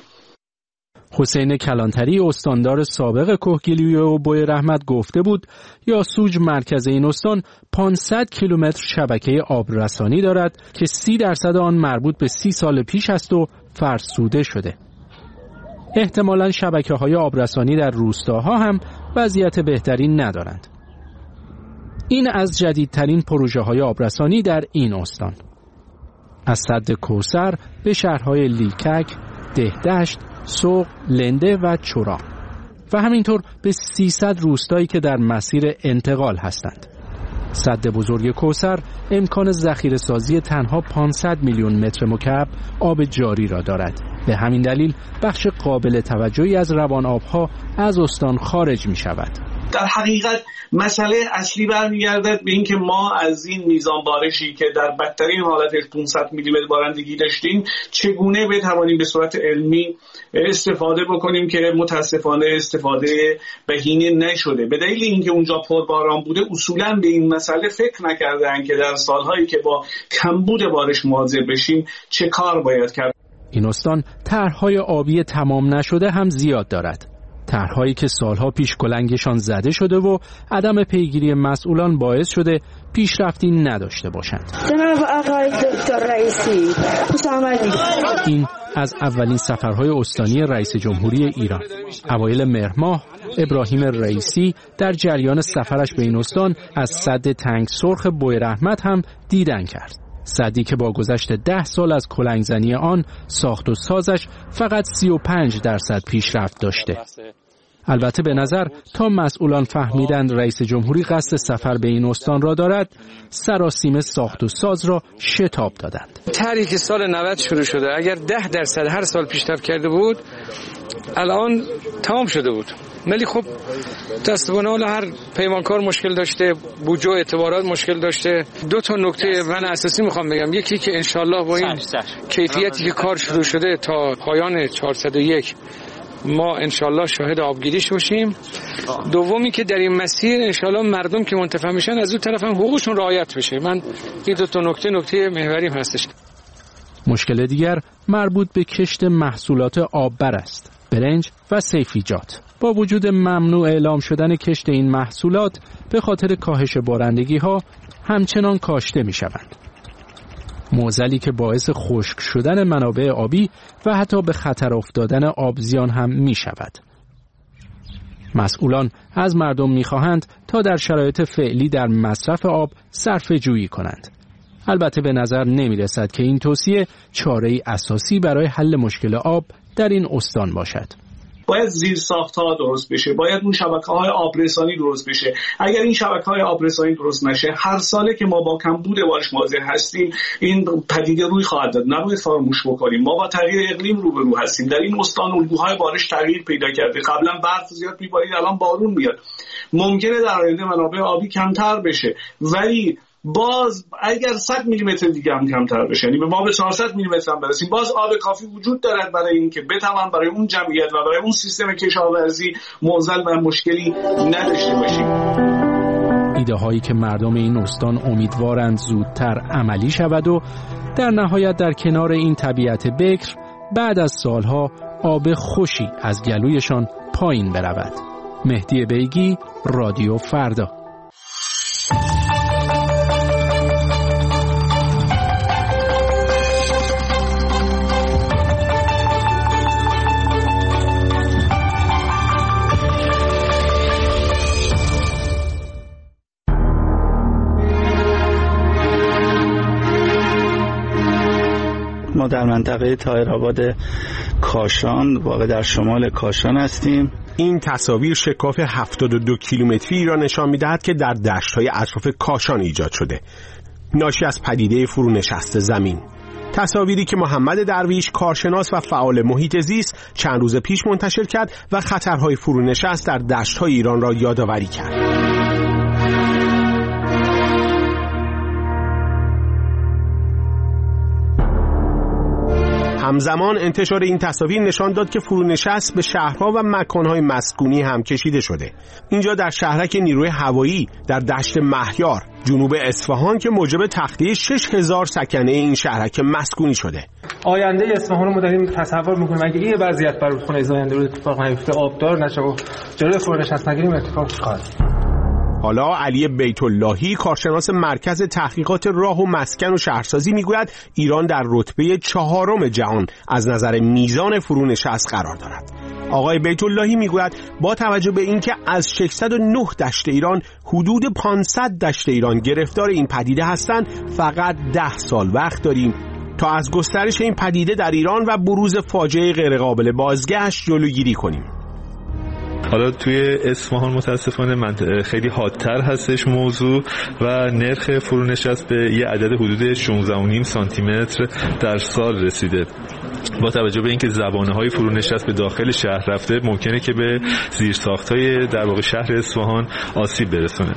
حسین کلانتری استاندار سابق کهگیلویه و بویرحمت گفته بود یاسوج مرکز این استان پانصد کیلومتر شبکه آبرسانی دارد که سی درصد آن مربوط به سی سال پیش است و فرسوده شده. احتمالاً شبکه‌های آبرسانی در روستاها هم وضعیت بهتری ندارند. این از جدیدترین پروژه‌های آبرسانی در این استان. از سد کوثر به شهرهای لیکک، دهدشت، سوق، لنده و چورا و همینطور به سیصد روستایی که در مسیر انتقال هستند. سد بزرگ کوثر امکان ذخیره سازی تنها پانصد میلیون متر مکعب آب جاری را دارد. به همین دلیل بخش قابل توجهی از روان آبها از استان خارج می شود. در حقیقت مسئله اصلی برمیگردد به اینکه ما از این میزان بارشی که در بدترین حالتش پانصد میلی متر بارندگی داشتیم چگونه بتوانیم به صورت علمی استفاده بکنیم که متاسفانه استفاده بهینه نشده. به دلیل اینکه اونجا پرباران بوده اصولا به این مسئله فکر نکردن که در سالهایی که با کمبود بارش مواجه بشیم چه کار باید کرد. این استان طرح‌های آبی تمام نشده هم زیاد دارد. طرح‌هایی که سالها پیش کلنگشان زده شده و عدم پیگیری مسئولان باعث شده پیشرفتی نداشته باشند. جناب آقای دکتر رئیسی، خوش آمدید. این از اولین سفرهای استانی رئیس جمهوری ایران. اوایل مهر ماه ابراهیم رئیسی در جریان سفرش به این استان از سد تنگ سرخ بویرحمت هم دیدن کرد. سدی که با گذشت ده سال از کلنگزنی آن ساخت و سازش فقط سی و پنج درصد پیشرفت داشته. البته به نظر تا مسئولان فهمیدند رئیس جمهوری قصد سفر به این استان را دارد، سراسیمه ساخت و ساز را شتاب دادند. طرحی که سال نود شروع شده اگر ده درصد هر سال پیشرفت کرده بود الان تمام شده بود. ولی خب دستبانه حالا هر پیمانکار مشکل داشته، بودجه و اعتبارات مشکل داشته. دو تا نکته من اساسی میخوام بگم. یکی که انشالله با این کیفیتی که کار شروع شده تا پایان چهارصد و یک ما انشالله شاهد آبگیریش باشیم. دومی که در این مسیر انشالله مردم که منتفع میشن از اون طرف هم حقوقشون رعایت بشه. من این دو تا نکته نکته محوریم هستش. مشکل دیگر مربوط به کشت محصولات آببر است، برنج و سیفیجات. با وجود ممنوع اعلام شدن کشت این محصولات به خاطر کاهش بارندگی ها همچنان کاشته می شوند. معضلی که باعث خشک شدن منابع آبی و حتی به خطر افتادن آبزیان هم می شود. مسئولان از مردم می خواهند تا در شرایط فعلی در مصرف آب صرفه جویی کنند. البته به نظر نمی رسد که این توصیه چاره‌ای اساسی برای حل مشکل آب در این استان باشد. باید زیرساخت‌ها درست بشه، باید اون شبکه‌های آبرسانی درست بشه. اگر این شبکه‌های آبرسانی درست نشه، هر ساله که ما با کمبود بارش مواجه هستیم، این پدیده روی خواهد داد. نباید فراموش بکنیم. ما با تغییر اقلیم روبرو هستیم. در این استان الگوهای بارش تغییر پیدا کرده. قبلا برف زیاد می‌بارید، الان بارون میاد. ممکنه در آینده منابع آبی کمتر بشه، ولی باز اگر صد میلیمتر دیگه هم کمتر بشه، یعنی ما به چهارصد میلیمتر هم برسیم، باز آب کافی وجود دارد برای اینکه بتوان برای اون جمعیت و برای اون سیستم کشاورزی معضل و مشکلی نداشته باشیم. ایده هایی که مردم این استان امیدوارند زودتر عملی شود و در نهایت در کنار این طبیعت بکر بعد از سالها آب خوشی از گلویشان پایین برود. مهدی بیگی، رادیو فردا. ما در منطقه طاهرآباد کاشان، واقع در شمال کاشان هستیم. این تصاویر شکاف هفتاد و دو کیلومتری را نشان می‌دهد که در دشت‌های اطراف کاشان ایجاد شده، ناشی از پدیده فرونشست زمین. تصاویری که محمد درویش، کارشناس و فعال محیط زیست، چند روز پیش منتشر کرد و خطرهای فرونشست در دشت‌های ایران را یادآوری کرد. همزمان انتشار این تصاویر نشان داد که فرونشست به شهرها و مکانهای مسکونی هم کشیده شده. اینجا در شهرک نیروی هوایی در دشت مهیار جنوب اصفهان که موجب تخلیه شش هزار سکنه این شهرک مسکونی شده. آینده اصفهان رو ما داریم تصور می‌کنیم اگه این وضعیت بر رودخانه آینده رو اتفاق نیفته، آبدار نشه و جلوی فرونشست نگیریم، اتفاق خواهد. حالا علی بیت اللهی، کارشناس مرکز تحقیقات راه و مسکن و شهرسازی، میگوید ایران در رتبه چهارم جهان از نظر میزان فرونشست قرار دارد. آقای بیت اللهی میگوید با توجه به اینکه از ششصد و نه دشت ایران حدود پانصد دشت ایران گرفتار این پدیده هستند، فقط ده سال وقت داریم تا از گسترش این پدیده در ایران و بروز فاجعه غیرقابل بازگشت جلوگیری کنیم. حالا توی اصفهان متاسفانه منطقه خیلی حادتر هستش موضوع و نرخ فرونشست به یه عدد حدود شانزده و نیم سانتی متر در سال رسیده. با توجه به اینکه زبانه‌های فرونشست به داخل شهر رفته، ممکنه که به زیرساخت‌های در واقع شهر اصفهان آسیب برسونه.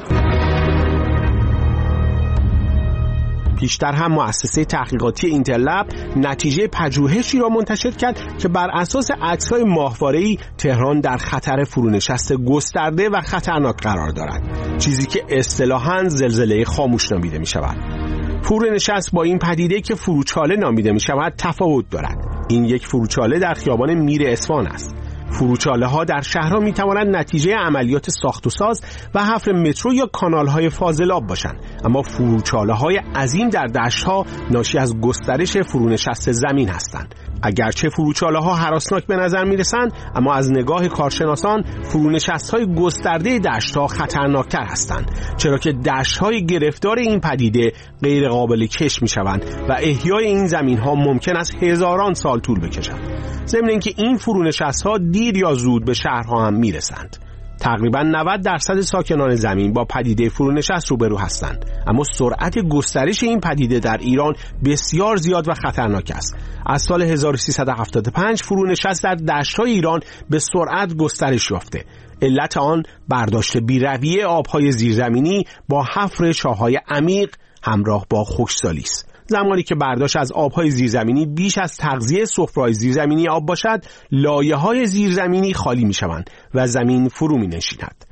پیشتر هم مؤسسه تحقیقاتی اینترلب نتیجه پژوهشی را منتشر کرد که بر اساس عکس‌های ماهواره‌ای تهران در خطر فرونشست گسترده و خطرناک قرار دارد، چیزی که اصطلاحاً زلزله خاموش نامیده می‌شود. فرونشست با این پدیده که فروچاله نامیده می‌شود تفاوت دارد. این یک فروچاله در خیابان میر اصفهان است. فروچاله ها در شهرها می توانند نتیجه عملیات ساخت و ساز و حفر مترو یا کانال های فاضلاب باشند، اما فروچاله های عظیم در دشت ها ناشی از گسترش فرونشست زمین هستند. اگرچه فروچاله ها هراسناک به نظر می رسند، اما از نگاه کارشناسان فرونشست های گسترده دشت ها خطرناکتر هستند، چرا که دشت های گرفتار این پدیده غیر قابل کشت می شوند و احیای این زمین ها ممکن است هزاران سال طول بکشد. ضمن اینکه این فرونشست ها دیر یا زود به شهرها هم می رسند. تقریباً نود درصد ساکنان زمین با پدیده فرونشست روبرو هستند، اما سرعت گسترش این پدیده در ایران بسیار زیاد و خطرناک است. از سال هزار و سیصد و هفتاد و پنج فرونشست در دشت‌های ایران به سرعت گسترش یافته. علت آن برداشت بی‌رویه آب‌های زیرزمینی با حفر چاه‌های عمیق همراه با خشکسالی است. زمانی که برداشت از آب‌های زیرزمینی بیش از تغذیه سفره‌های زیرزمینی آب باشد، لایه‌های زیرزمینی خالی می‌شوند و زمین فرو می‌نشیند.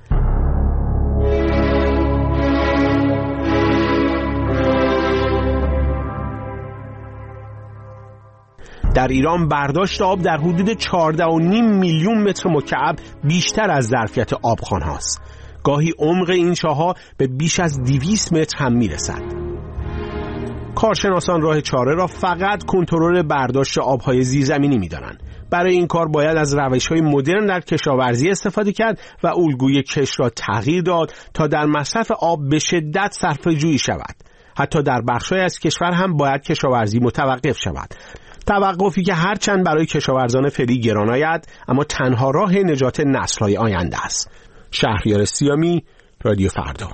در ایران برداشت آب در حدود چهارده و نیم میلیون متر مکعب بیشتر از ظرفیت آبخوان‌هاست. گاهی عمق این چاه‌ها به بیش از دویست متر هم میرسد. کارشناسان راه چاره را فقط کنترل برداشت آب‌های زیرزمینی می‌دانند. برای این کار باید از روش‌های مدرن در کشاورزی استفاده کرد و الگوی کش را تغییر داد تا در مصرف آب به شدت صرفه‌جویی شود. حتی در بخش‌های از کشور هم باید کشاورزی متوقف شود. توقفی که هرچند برای کشاورزان فعلی گران آید، اما تنها راه نجات نسل‌های آینده است. شهریار سیامی، رادیو فردا.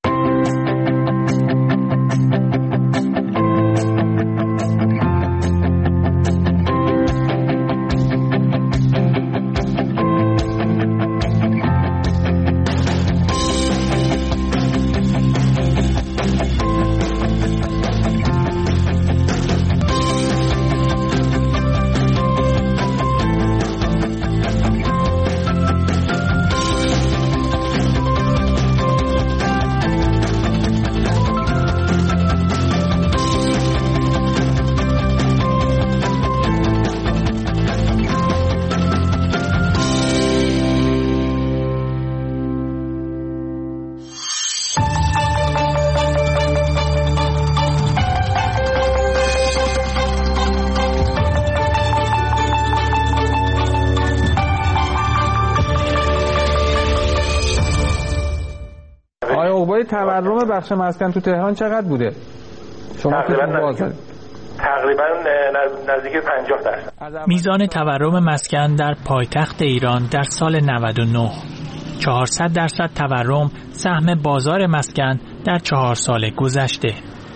تورم بخش مسکن تو تهران چقدر بوده؟ شما تقریبا تقریبا نزدیک پنجاه درصد. میزان تورم مسکن در پایتخت ایران در سال نود و نه، چهارصد درصد تورم سهم بازار مسکن در چهار سال گذشته.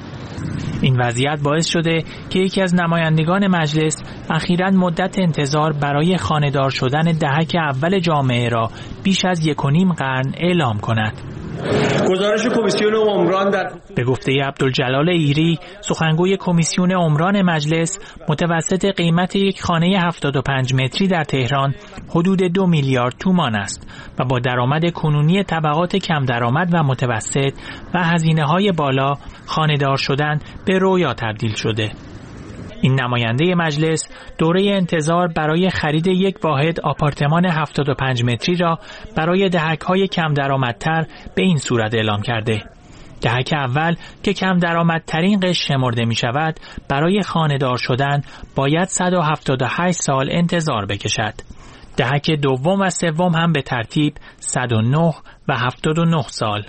این وضعیت باعث شده که یکی از نمایندگان مجلس اخیراً مدت انتظار برای خانه‌دار شدن دهک اول جامعه را بیش از یک و نیم قرن اعلام کند. گزارش کمیسیون عمران در به گفته عبدالجلال ایری، سخنگوی کمیسیون عمران مجلس، متوسط قیمت یک خانه هفتاد و پنج متری در تهران حدود دو میلیارد تومان است و با درآمد کنونی طبقات کم درآمد و متوسط و هزینه‌های بالا، خانه‌دار شدن به رویا تبدیل شده. این نماینده مجلس دوره انتظار برای خرید یک واحد آپارتمان هفتاد و پنج متری را برای دهک‌های کم درآمدتر به این صورت اعلام کرده: دهک اول که کم درآمدترین قشر شمرده می شود، برای خانه‌دار شدن باید صد و هفتاد و هشت سال انتظار بکشد. دهک دوم و سوم هم به ترتیب صد و نه و هفتاد و نه سال.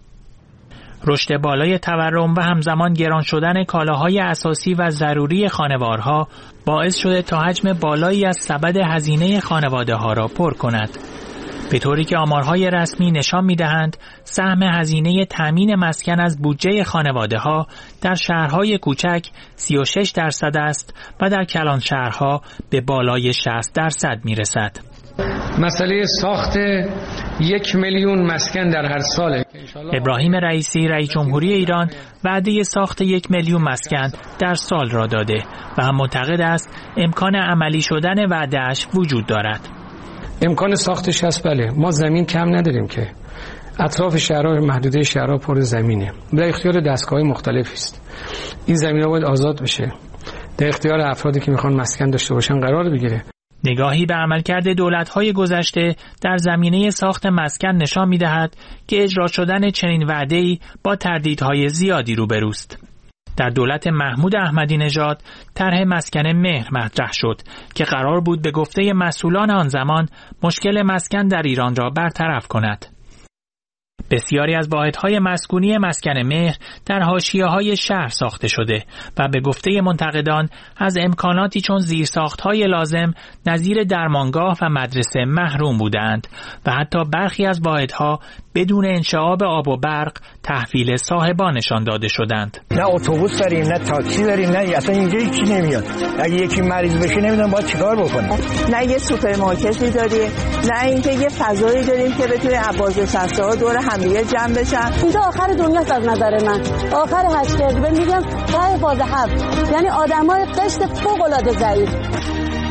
رشد بالای تورم و همزمان گران شدن کالاهای اساسی و ضروری خانوارها باعث شده تا حجم بالایی از سبد هزینه خانواده ها را پر کند. به طوری که آمارهای رسمی نشان می‌دهند سهم هزینه تامین مسکن از بودجه خانواده ها در شهرهای کوچک سی و شش درصد است و در کلان شهرها به بالای شصت درصد می‌رسد. مسئله ساخت یک میلیون مسکن در هر سال. ابراهیم رئیسی رئیس جمهوری ایران وعده ساخت یک میلیون مسکن در سال را داده و هم معتقد است امکان عملی شدن وعده‌اش وجود دارد. امکان ساختش هست، بله. ما زمین کم نداریم که. اطراف شهرها، محدوده شهرها پر زمینه. در اختیار دستگاه‌های مختلفی است. این زمین‌ها باید آزاد بشه. در اختیار افرادی که میخوان مسکن داشته باشن قرار بگیره. نگاهی به عملکرد دولت‌های گذشته در زمینه ساخت مسکن نشان می‌دهد که اجرا شدن چنین وعده‌ای با تردیدهای زیادی روبروست. در دولت محمود احمدی نژاد طرح مسکن مهر مطرح شد که قرار بود به گفته مسئولان آن زمان مشکل مسکن در ایران را برطرف کند. بسیاری از واحدهای مسکونی مسکن مهر در حاشیه‌های شهر ساخته شده و به گفته منتقدان از امکاناتی چون زیرساخت‌های لازم نظیر درمانگاه و مدرسه محروم بودند و حتی برخی از واحدها بدون انشعاب آب و برق تحویل صاحبانشان داده شدند. نه اتوبوس داریم، نه تاکسی داریم، نه اصلا اینجا هیچی نمیاد. اگه یکی مریض بشه نمیدونم باید چیکار بکنه. نه یه سوپرمارکتی داریم، نه اینکه یه فضایی داریم که بتونه عباس شصت‌ها دور همدیگه جمع بشن. اینجا آخر دنیاست از نظر من. آخر هشت کردی میگم ته فاز هفت. یعنی آدمای قشر فوق العاده ضعیف.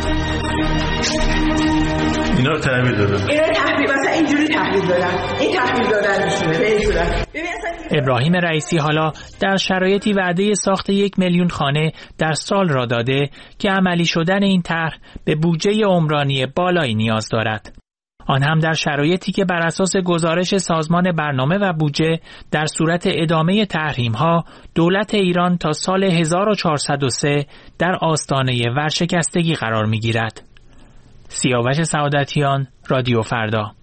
اینا رو تحویل دادن. اینا رو تحویل مثلا اینجوری تحویل دادن. این تحویل دادن میشونه به این صورت. ابراهیم رئیسی حالا در شرایطی وعده ساخت یک میلیون خانه در سال را داده که عملی شدن این طرح به بودجه عمرانی بالایی نیاز دارد. آن هم در شرایطی که بر اساس گزارش سازمان برنامه و بودجه در صورت ادامه تحریم‌ها دولت ایران تا سال هزار و چهارصد و سه در آستانه ورشکستگی قرار می‌گیرد. سیاوش سعادتیان، رادیو فردا.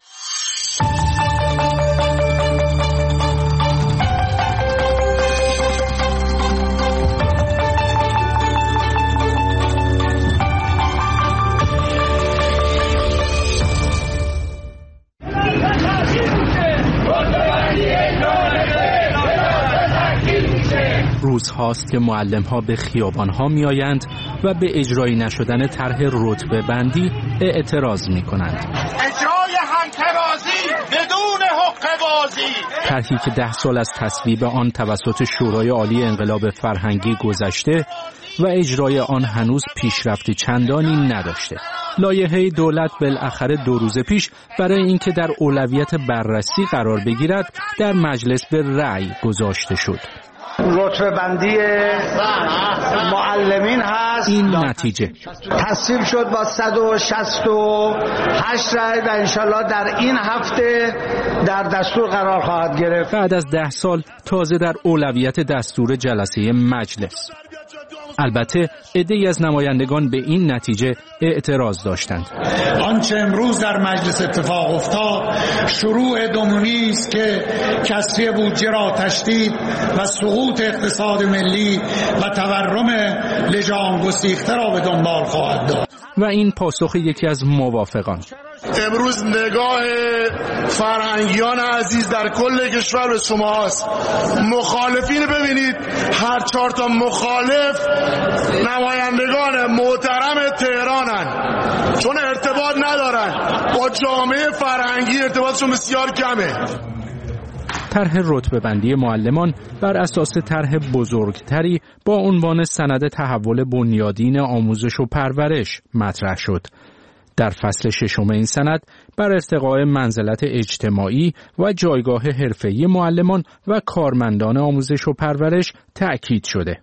روزهاست که معلم‌ها به خیابان‌ها می‌آیند و به اجرایی نشدن طرح رتبه بندی اعتراض می‌کنند. اجرای همترازی بدون حقه بازی. طرحی که ده سال از تصویب آن توسط شورای عالی انقلاب فرهنگی گذشته و اجرای آن هنوز پیشرفت چندانی نداشته. لایحه دولت بالاخره دو روز پیش برای اینکه در اولویت بررسی قرار بگیرد در مجلس به رأی گذاشته شد. رتبه بندی معلمین هست. این نتیجه تصویب شد با صد و شصت و هشت رأی و انشالله در این هفته در دستور قرار خواهد گرفت. بعد از ده سال تازه در اولویت دستور جلسه مجلس. البته عده‌ای از نمایندگان به این نتیجه اعتراض داشتند. آنچه امروز در مجلس اتفاق افتاد شروع دمونی است که کسری بودجه را تشدید و سقوط اقتصاد ملی و تورم لجام گسیخته را به دنبال خواهد داشت. و این پاسخ یکی از موافقان. امروز نگاه فرهنگیان عزیز در کل کشور به شما هست. مخالفین ببینید، هر چهار تا مخالف نمایندگان محترم تهرانن، چون ارتباط ندارن با جامعه فرهنگی، ارتباطشون بسیار کمه. طرح رتبه بندی معلمان بر اساس طرح بزرگتری با عنوان سند تحول بنیادین آموزش و پرورش مطرح شد. در فصل ششم این سند بر ارتقاء منزلت اجتماعی و جایگاه حرفه‌ای معلمان و کارمندان آموزش و پرورش تأکید شده.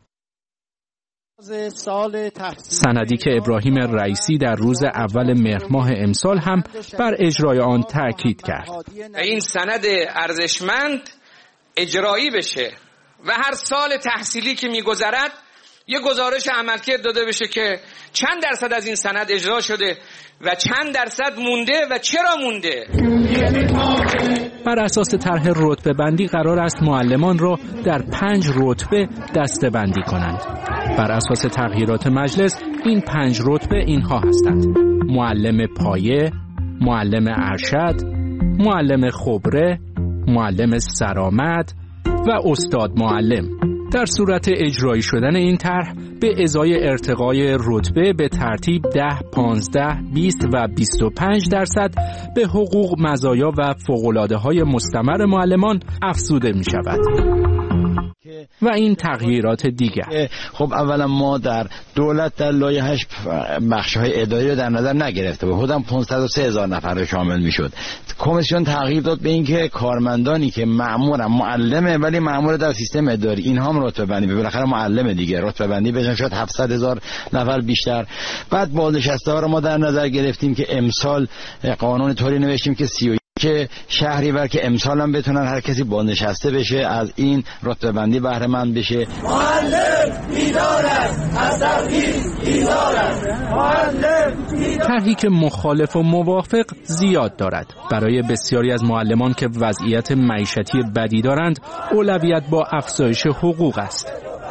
سندی که ابراهیم رئیسی در روز اول مهر ماه امسال هم بر اجرای آن تأکید کرد. این سند ارزشمند اجرایی بشه و هر سال تحصیلی که می‌گذرد یه گزارش عملکرد داده بشه که چند درصد از این سند اجرا شده و چند درصد مونده و چرا مونده. بر اساس طرح رتبه بندی قرار است معلمان را در پنج رتبه دسته بندی کنند. بر اساس تغییرات مجلس این پنج رتبه اینها هستند: معلم پایه، معلم ارشد، معلم خبره، معلم سرآمد و استاد معلم. در صورت اجرایی شدن این طرح به ازای ارتقای رتبه به ترتیب ده، پانزده، بیست و بیست و پنج درصد به حقوق، مزایا و فوق‌العاده‌های مستمر معلمان افزوده می شود. و این تغییرات دیگر. خب اولا ما در دولت در لایحه‌اش بخش‌های اداری رو در نظر نگرفته بود. حدوداً پانصد و سه هزار نفر شامل میشد. کمیسیون تغییر داد به اینکه کارمندانی که مأمورن، معلمه ولی مأمور در سیستم اداری، اینها هم رتبه بندی، بالاخره معلم دیگه رتبه بندی بشن، شاید هفتصد هزار نفر بیشتر. بعد بازنشسته‌ها رو ما در نظر گرفتیم که امسال قانون طوری نوشتیم که سی و که شهریور که امسال هم بتونن هر کسی بازنشسته بشه، از این رتبه بندی بهره مند بشه. معلم بیدار است، از تبعیض بیدار است. معلم طرحی که مخالف و موافق زیاد دارد. برای بسیاری از معلمان که وضعیت معیشتی بدی دارند، اولویت با افزایش حقوق است.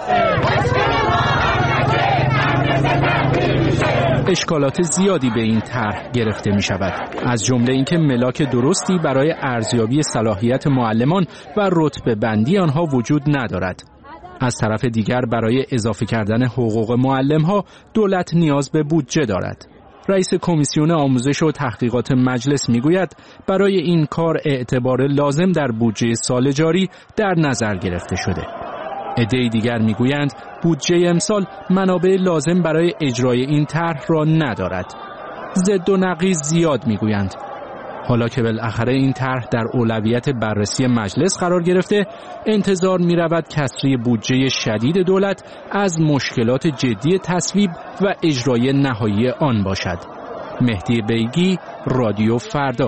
اشکالات زیادی به این طرح گرفته می شود، از جمله اینکه ملاک درستی برای ارزیابی صلاحیت معلمان و رتبه بندی آنها وجود ندارد. از طرف دیگر برای اضافه کردن حقوق معلم ها دولت نیاز به بودجه دارد. رئیس کمیسیون آموزش و تحقیقات مجلس می گوید برای این کار اعتبار لازم در بودجه سال جاری در نظر گرفته شده. عده‌ای دیگر میگویند بودجه امسال منابع لازم برای اجرای این طرح را ندارد. ضد و نقیض زیاد میگویند. حالا که بالاخره این طرح در اولویت بررسی مجلس قرار گرفته، انتظار می رود کسری بودجه شدید دولت از مشکلات جدی تصویب و اجرای نهایی آن باشد. مهدی بیگی، رادیو فردا.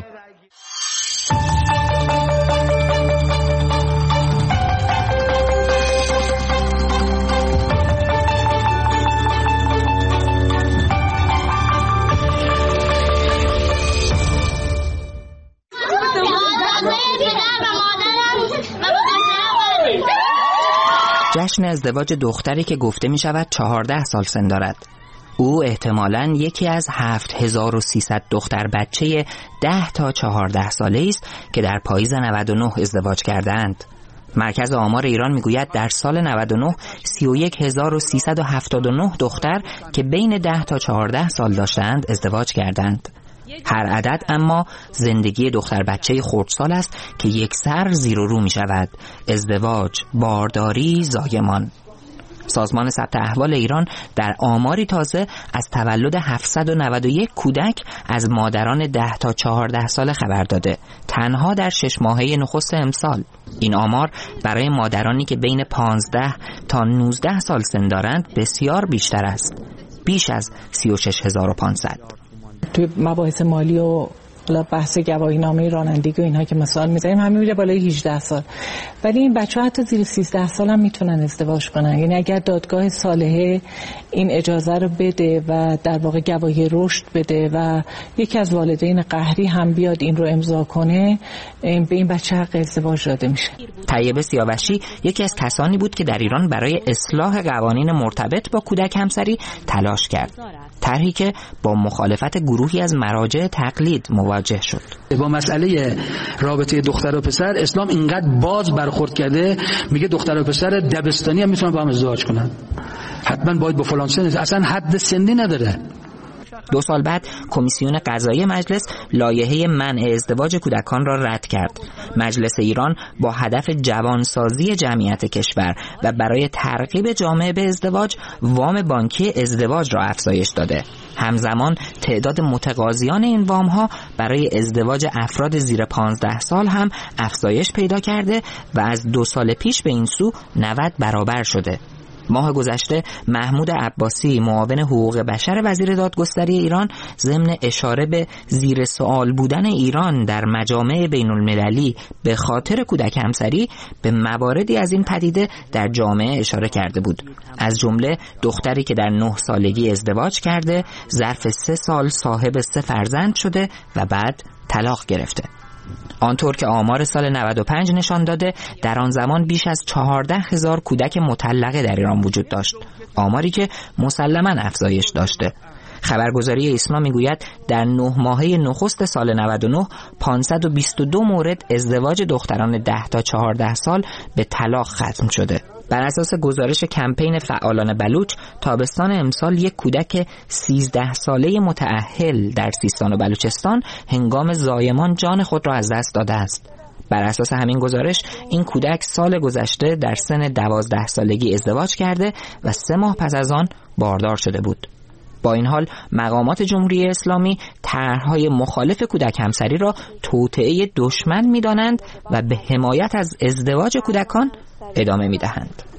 جشن ازدواج دختری که گفته می شود چهارده سال سن دارد. او احتمالاً یکی از هفت هزار و سیصد دختر بچه ده تا چهارده ساله است که در پاییز نود و نه ازدواج کردند. مرکز آمار ایران میگوید در سال نود و نه سی و یک هزار و سیصد و هفتاد و نه دختر که بین ده تا چهارده سال داشتند ازدواج کردند. هر عدد اما زندگی دختر بچه خردسال است که یک سر زیر و رو می شود. ازدواج، بارداری، زایمان. سازمان ثبت احوال ایران در آماری تازه از تولد هفتصد و نود و یک کودک از مادران ده تا چهارده ساله خبر داده، تنها در شش ماهه نخست امسال. این آمار برای مادرانی که بین پانزده تا نوزده سال سن دارند بسیار بیشتر است، بیش از سی و شش هزار و پانصد. توی مباحث مالی و بحث گواهینامه رانندگی و اینها که مثال میزنیم همین میره بالای هجده سال، ولی این بچه ها حتی زیر سیزده سال هم میتونن ازدواج کنن. یعنی اگر دادگاه صالحه این اجازه رو بده و در واقع گواهی رشد بده و یکی از والدین قهری هم بیاد این رو امضا کنه، به این بچه حق ازدواج داده میشه. طیبه سیاوشی یکی از کسانی بود که در ایران برای اصلاح قوانین مرتبط با کودک همسری تلاش کرد، طرحی که با مخالفت گروهی از مراجع تقلید مواجه شد. با مسئله رابطه دختر و پسر اسلام اینقدر باز برخورد کرده، میگه دختر و پسر دبستانی هم میتونن با هم ازدواج کنن، حتما باید با فلان سن، اصلا حد سنی نداره. دو سال بعد کمیسیون قضایی مجلس لایحه منع ازدواج کودکان را رد کرد. مجلس ایران با هدف جوانسازی جمعیت کشور و برای ترغیب جامعه به ازدواج وام بانکی ازدواج را افزایش داده. همزمان تعداد متقاضیان این وام ها برای ازدواج افراد زیر پانزده سال هم افزایش پیدا کرده و از دو سال پیش به این سو نود برابر شده. ماه گذشته محمود عباسی معاون حقوق بشر وزیر دادگستری ایران ضمن اشاره به زیر سوال بودن ایران در مجامع بین المللی به خاطر کودک همسری به مواردی از این پدیده در جامعه اشاره کرده بود، از جمله دختری که در نه سالگی ازدواج کرده، ظرف سه سال صاحب سه فرزند شده و بعد طلاق گرفته. آنطور که آمار سال نود و پنج نشان داده در آن زمان بیش از چهارده هزار کودک مطلقه در ایران وجود داشت، آماری که مسلماً افزایش داشته. خبرگزاری ایسنا میگوید در نه ماهه نخست سال نود و نه پانصد و بیست و دو مورد ازدواج دختران ده تا چهارده سال به طلاق ختم شده. بر اساس گزارش کمپین فعالان بلوچ، تابستان امسال یک کودک سیزده ساله متأهل در سیستان و بلوچستان هنگام زایمان جان خود را از دست داده است. بر اساس همین گزارش این کودک سال گذشته در سن دوازده سالگی ازدواج کرده و سه ماه پس از آن باردار شده بود. با این حال مقامات جمهوری اسلامی طرح‌های مخالف کودک همسری را توطئه دشمن می‌دانند و به حمایت از ازدواج کودکان ادامه می‌دهند.